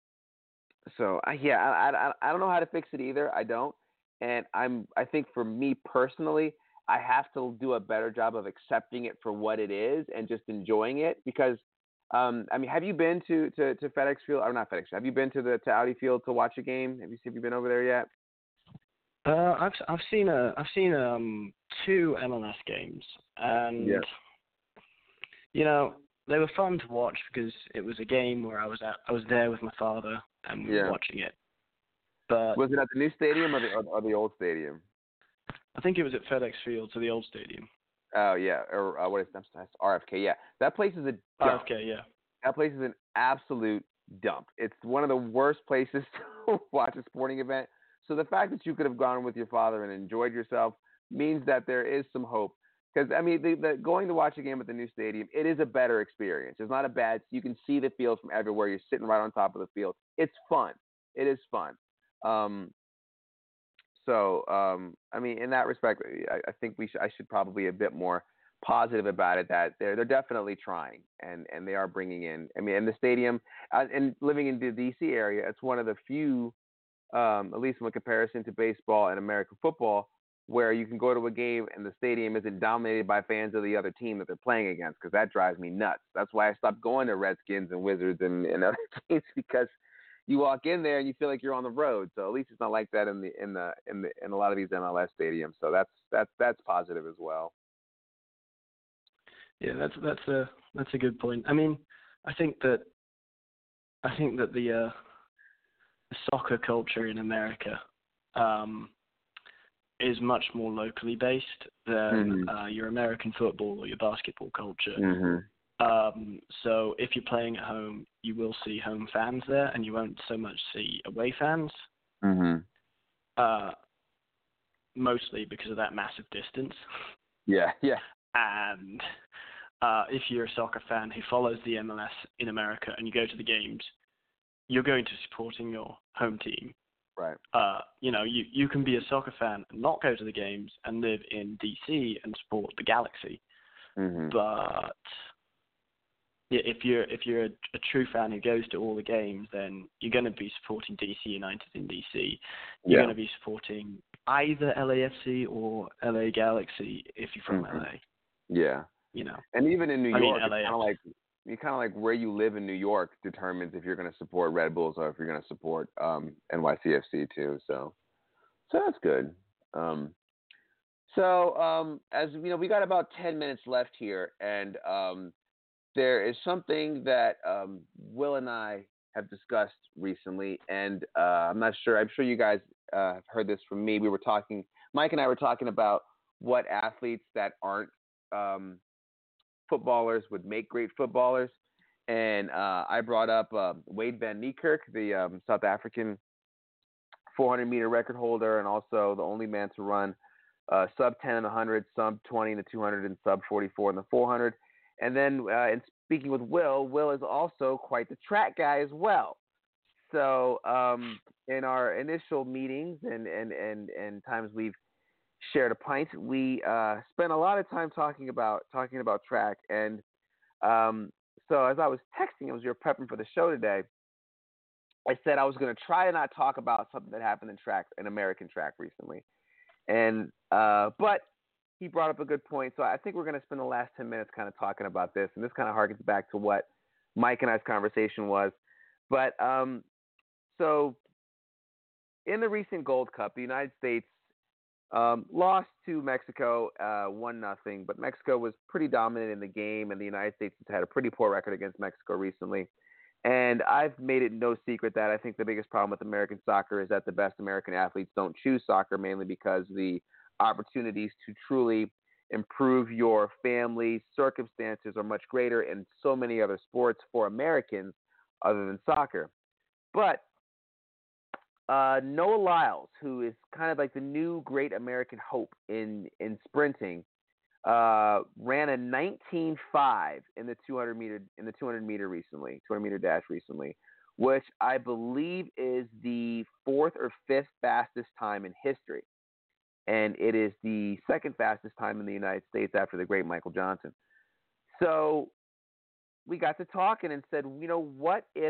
so I, yeah, I, I I don't know how to fix it either. I don't, and I'm I think for me personally, I have to do a better job of accepting it for what it is and just enjoying it because. Um, I mean, have you been to, to, to FedEx Field or not FedEx? Have you been to the to Audi Field to watch a game? Have you have you been over there yet? Uh, I've I've seen a I've seen um two M L S games, and Yeah. you know they were fun to watch because it was a game where I was at I was there with my father and we Yeah. were watching it. But Was it at the new stadium or the or, or the old stadium? I think it was at FedEx Field, to the old stadium. Oh yeah, or uh, what is that? That's R F K. Yeah, that place is a dump. R F K, yeah. That place is an absolute dump. It's one of the worst places to watch a sporting event. So the fact that you could have gone with your father and enjoyed yourself means that there is some hope. Because I mean, the, the, going to watch a game at the new stadium, it is a better experience. It's not a bad. You can see the field from everywhere. You're sitting right on top of the field. It's fun. It is fun. Um, so um, I mean, in that respect, I, I think we should. I should probably be a bit more positive about it. That they're they're definitely trying, and, and they are bringing in. I mean, in the stadium, uh, and living in the D C area, it's one of the few, um, at least in comparison to baseball and American football, where you can go to a game and the stadium isn't dominated by fans of the other team that they're playing against, because that drives me nuts. That's why I stopped going to Redskins and Wizards and, and other teams, because you walk in there and you feel like you're on the road. So at least it's not like that in the in the in the in a lot of these M L S stadiums. So that's that's that's positive as well. Yeah, that's that's a that's a good point. I mean, I think that I think that the, uh, the soccer culture in America um, is much more locally based than Mm-hmm. uh, your American football or your basketball culture. Mm-hmm. Um, so if you're playing at home, you will see home fans there, and you won't so much see away fans. Mm-hmm. Uh, mostly because of that massive distance. Yeah, yeah. And uh, if you're a soccer fan who follows the M L S in America and you go to the games, you're going to supporting your home team. Right. Uh, you know, you, you can be a soccer fan and not go to the games and live in D C and support the Galaxy. Mm-hmm. But yeah, if you're if you're a, a true fan who goes to all the games, then you're going to be supporting D C United in D C. You're Yeah. going to be supporting either L A F C or L A Galaxy if you're from Mm-hmm. L A. Yeah. You know. And even in New I mean, York, it's L A F C. kind of like you kind of like where you live in New York determines if you're going to support Red Bulls or if you're going to support um, N Y C F C too. So, so that's good. Um, so um, as you know, we got about ten minutes left here, and um, there is something that um, Will and I have discussed recently, and uh, I'm not sure. I'm sure you guys uh, have heard this from me. We were talking. Mike and I were talking about what athletes that aren't um, footballers would make great footballers. And uh, I brought up uh, Wade Van Niekerk, the um, South African four hundred meter record holder, and also the only man to run uh, sub ten in the one hundred, sub twenty in the two hundred, and sub forty-four in the four hundred. And then, uh, in speaking with Will, Will is also quite the track guy as well. So um, in our initial meetings and, and, and, and times we've shared a pint, we uh, spent a lot of time talking about talking about track. And um, so as I was texting him as we were prepping for the show today, I said I was going to try to not talk about something that happened in track, in American track recently. And uh, but he brought up a good point. So I think we're going to spend the last ten minutes kind of talking about this. And this kind of harkens back to what Mike and I's conversation was. But um, so in the recent Gold Cup, the United States um, lost to Mexico uh, one nothing. But Mexico was pretty dominant in the game, and the United States has had a pretty poor record against Mexico recently. And I've made it no secret that I think the biggest problem with American soccer is that the best American athletes don't choose soccer, mainly because the opportunities to truly improve your family's circumstances are much greater in so many other sports for Americans other than soccer. But uh, Noah Lyles, who is kind of like the new great American hope in, in sprinting, Uh, ran a nineteen five in the two hundred meter in the two hundred meter recently, two hundred meter dash recently, which I believe is the fourth or fifth fastest time in history, and it is the second fastest time in the United States after the great Michael Johnson. So we got to talking and said, you know, what if,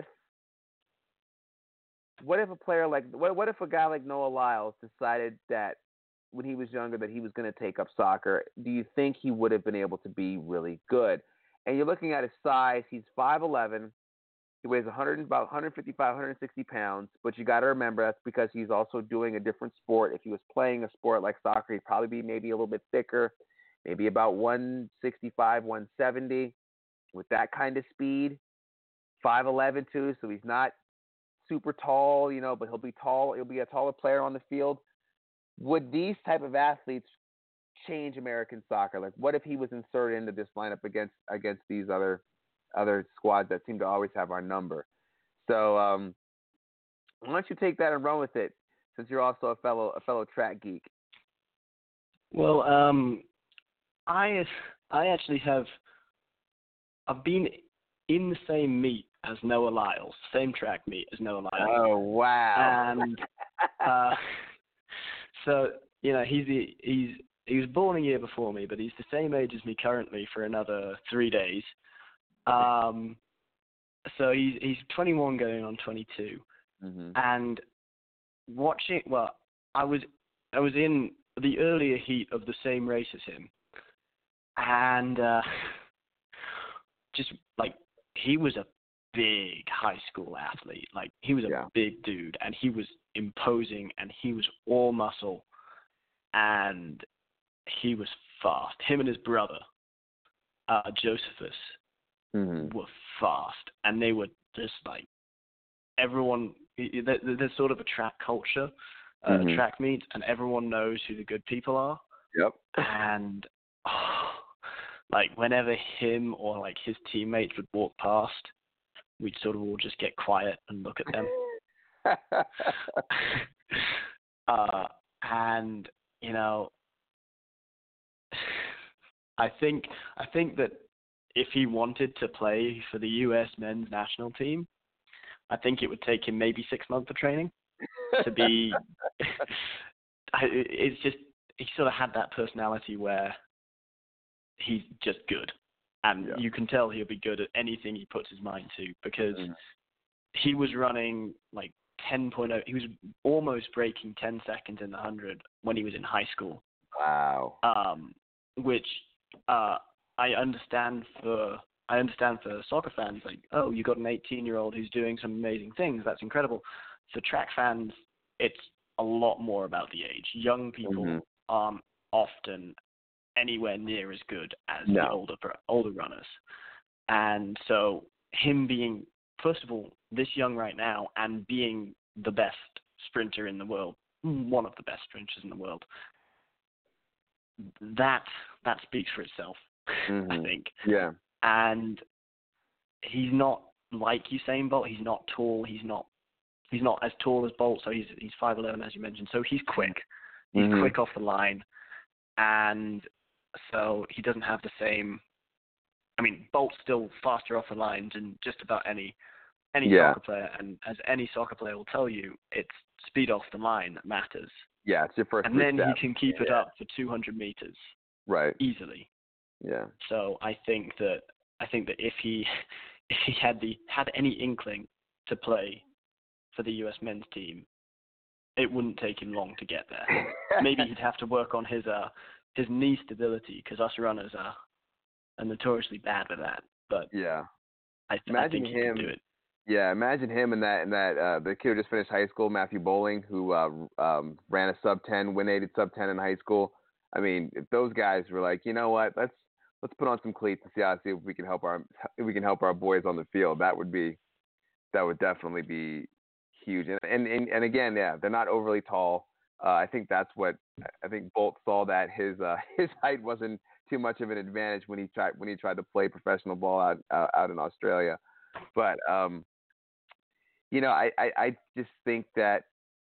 what if a player like, what, what if a guy like Noah Lyles decided that when he was younger that he was going to take up soccer? Do you think he would have been able to be really good? And you're looking at his size. He's five eleven. He weighs one hundred, about one fifty-five, one sixty pounds. But you got to remember that's because he's also doing a different sport. If he was playing a sport like soccer, he'd probably be maybe a little bit thicker, maybe about one sixty-five, one seventy with that kind of speed. five eleven too, so he's not super tall, you know, but he'll be tall. He'll be a taller player on the field. Would these type of athletes change American soccer? Like, what if he was inserted into this lineup against against these other other squads that seem to always have our number? So, um, why don't you take that and run with it, since you're also a fellow a fellow track geek? Well, um, I I actually have I've been in the same meet as Noah Lyles, same track meet as Noah Lyles. Oh wow! And uh, so, you know, he's the, he's he was born a year before me, but he's the same age as me currently for another three days. Um, so he's he's twenty-one going on twenty-two, mm-hmm. And watching. Well, I was I was in the earlier heat of the same race as him, and uh, just like he was a big high school athlete. Like, he was a yeah. big dude, and he was imposing, and he was all muscle, and he was fast. Him and his brother, uh, Josephus, mm-hmm. were fast, and they were just like, everyone, there's sort of a track culture, uh, mm-hmm. track meet, and everyone knows who the good people are. Yep. And oh, like, whenever him or like his teammates would walk past, we'd sort of all just get quiet and look at them. uh, and, you know, I think I think that if he wanted to play for the U S men's national team, I think it would take him maybe six months of training to be – it's just – he sort of had that personality where he's just good. And yeah. you can tell he'll be good at anything he puts his mind to, because mm. he was running like ten point oh. He was almost breaking ten seconds in the one hundred when he was in high school. Wow. Um, which uh, I understand for I understand for soccer fans, like, oh, you got an eighteen-year-old who's doing some amazing things. That's incredible. For track fans, it's a lot more about the age. Young people mm-hmm. aren't often anywhere near as good as no. the older older runners. And so him being, first of all, this young right now and being the best sprinter in the world, one of the best sprinters in the world, that that speaks for itself. mm-hmm. I think. Yeah. And he's not like Usain Bolt. He's not tall. He's not he's not as tall as Bolt. So he's he's five eleven, as you mentioned. So he's quick. He's mm-hmm. quick off the line, and so he doesn't have the same. I mean, Bolt's still faster off the line than just about any any yeah. soccer player, and as any soccer player will tell you, it's speed off the line that matters. Yeah, it's your first. And then step. he can keep yeah. it up for two hundred meters. Right. Easily. Yeah. So I think that I think that if he if he had the had any inkling to play for the U S men's team, it wouldn't take him long to get there. Maybe he'd have to work on his uh his knee stability, because us runners are, are notoriously bad with that. But yeah, I, imagine I think he him. can do it. Yeah, imagine him and that and that uh, the kid who just finished high school, Matthew Bowling, who uh, um, ran a sub ten, win aided sub ten in high school. I mean, if those guys were like, you know what, let's let's put on some cleats and see how see if we can help our if we can help our boys on the field. That would be that would definitely be huge. And and and, and again, yeah, they're not overly tall. Uh, I think that's what I think Bolt saw, that his uh, his height wasn't too much of an advantage when he tried when he tried to play professional ball out uh, out in Australia. But um, you know, I, I, I just think that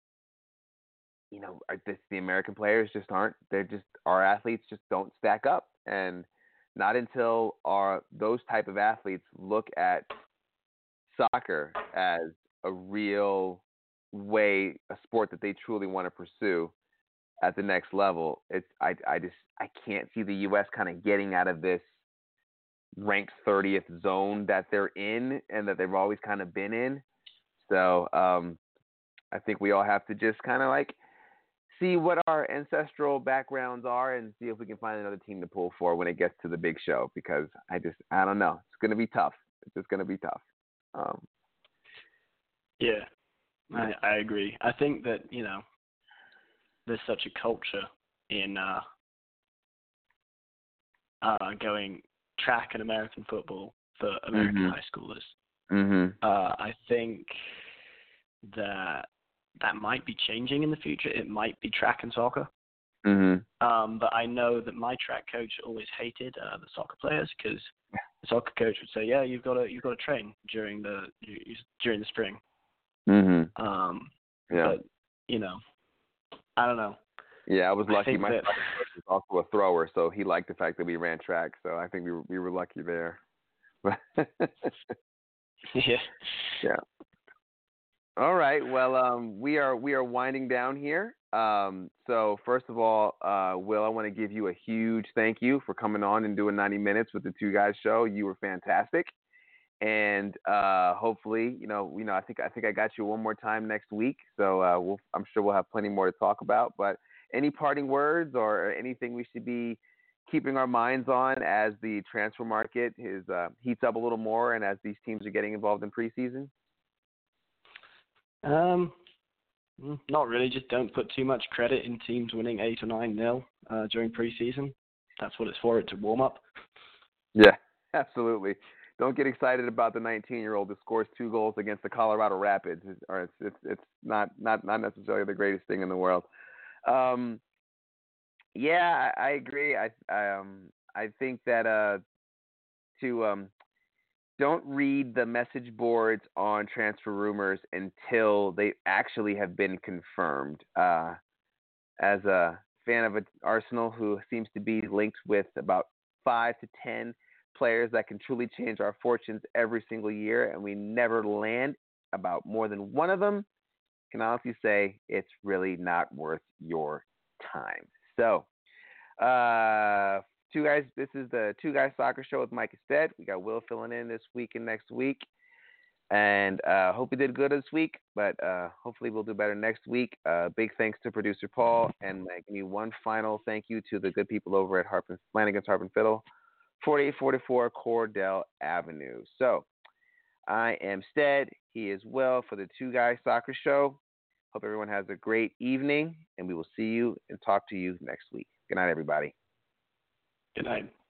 you know this, the American players just aren't. They're just our athletes just don't stack up, and not until our those type of athletes look at soccer as a real way, a sport that they truly want to pursue at the next level. It's I I just I can't see the U S kind of getting out of this ranked thirtieth zone that they're in and that they've always kind of been in. So um, I think we all have to just kind of like see what our ancestral backgrounds are and see if we can find another team to pull for when it gets to the big show, because I just I don't know. It's going to be tough. It's just going to be tough. Um, yeah, I, I agree. I think that, you know, there's such a culture in uh, uh, going track and American football for American mm-hmm. high schoolers. Mm-hmm. Uh, I think that that might be changing in the future. It might be track and soccer. Mm-hmm. Um, but I know that my track coach always hated uh, the soccer players, because the soccer coach would say, "Yeah, you've got to you've got to train during the you, during the spring." Mm-hmm. Um, yeah. But you know, I don't know. Yeah, I was lucky. I My that... coach was also a thrower, so he liked the fact that we ran track. So I think we were, we were lucky there. yeah. Yeah. All right. Well, um, we are we are winding down here. Um, so first of all, uh, Will, I want to give you a huge thank you for coming on and doing ninety minutes with the Two Guys Show. You were fantastic, and uh, hopefully, you know, you know, I think I think I got you one more time next week. So uh, we'll, I'm sure we'll have plenty more to talk about. But any parting words or anything we should be keeping our minds on as the transfer market is uh, heats up a little more, and as these teams are getting involved in preseason? Um, not really. Just don't put too much credit in teams winning eight or nine nil uh, during preseason. That's what it's for. It's a warm up. Yeah, absolutely. Don't get excited about the nineteen-year-old that scores two goals against the Colorado Rapids. It's, or it's it's it's not not not necessarily the greatest thing in the world. Um, yeah, I, I agree. I um I think that uh to um. don't read the message boards on transfer rumors until they actually have been confirmed. Uh, as a fan of Arsenal, who seems to be linked with about five to ten players that can truly change our fortunes every single year, and we never land about more than one of them, can honestly say it's really not worth your time. So, uh, Two guys. This is the Two Guys Soccer Show with Mike Ested. We got Will filling in this week and next week, and uh, hope we did good this week. But uh, hopefully we'll do better next week. Uh, big thanks to producer Paul, and uh, give me one final thank you to the good people over at Harp and Flanagan's Harp and Fiddle, forty-eight forty-four Cordell Avenue. So I am Stead. He is Will for the Two Guys Soccer Show. Hope everyone has a great evening, and we will see you and talk to you next week. Good night, everybody. Good night.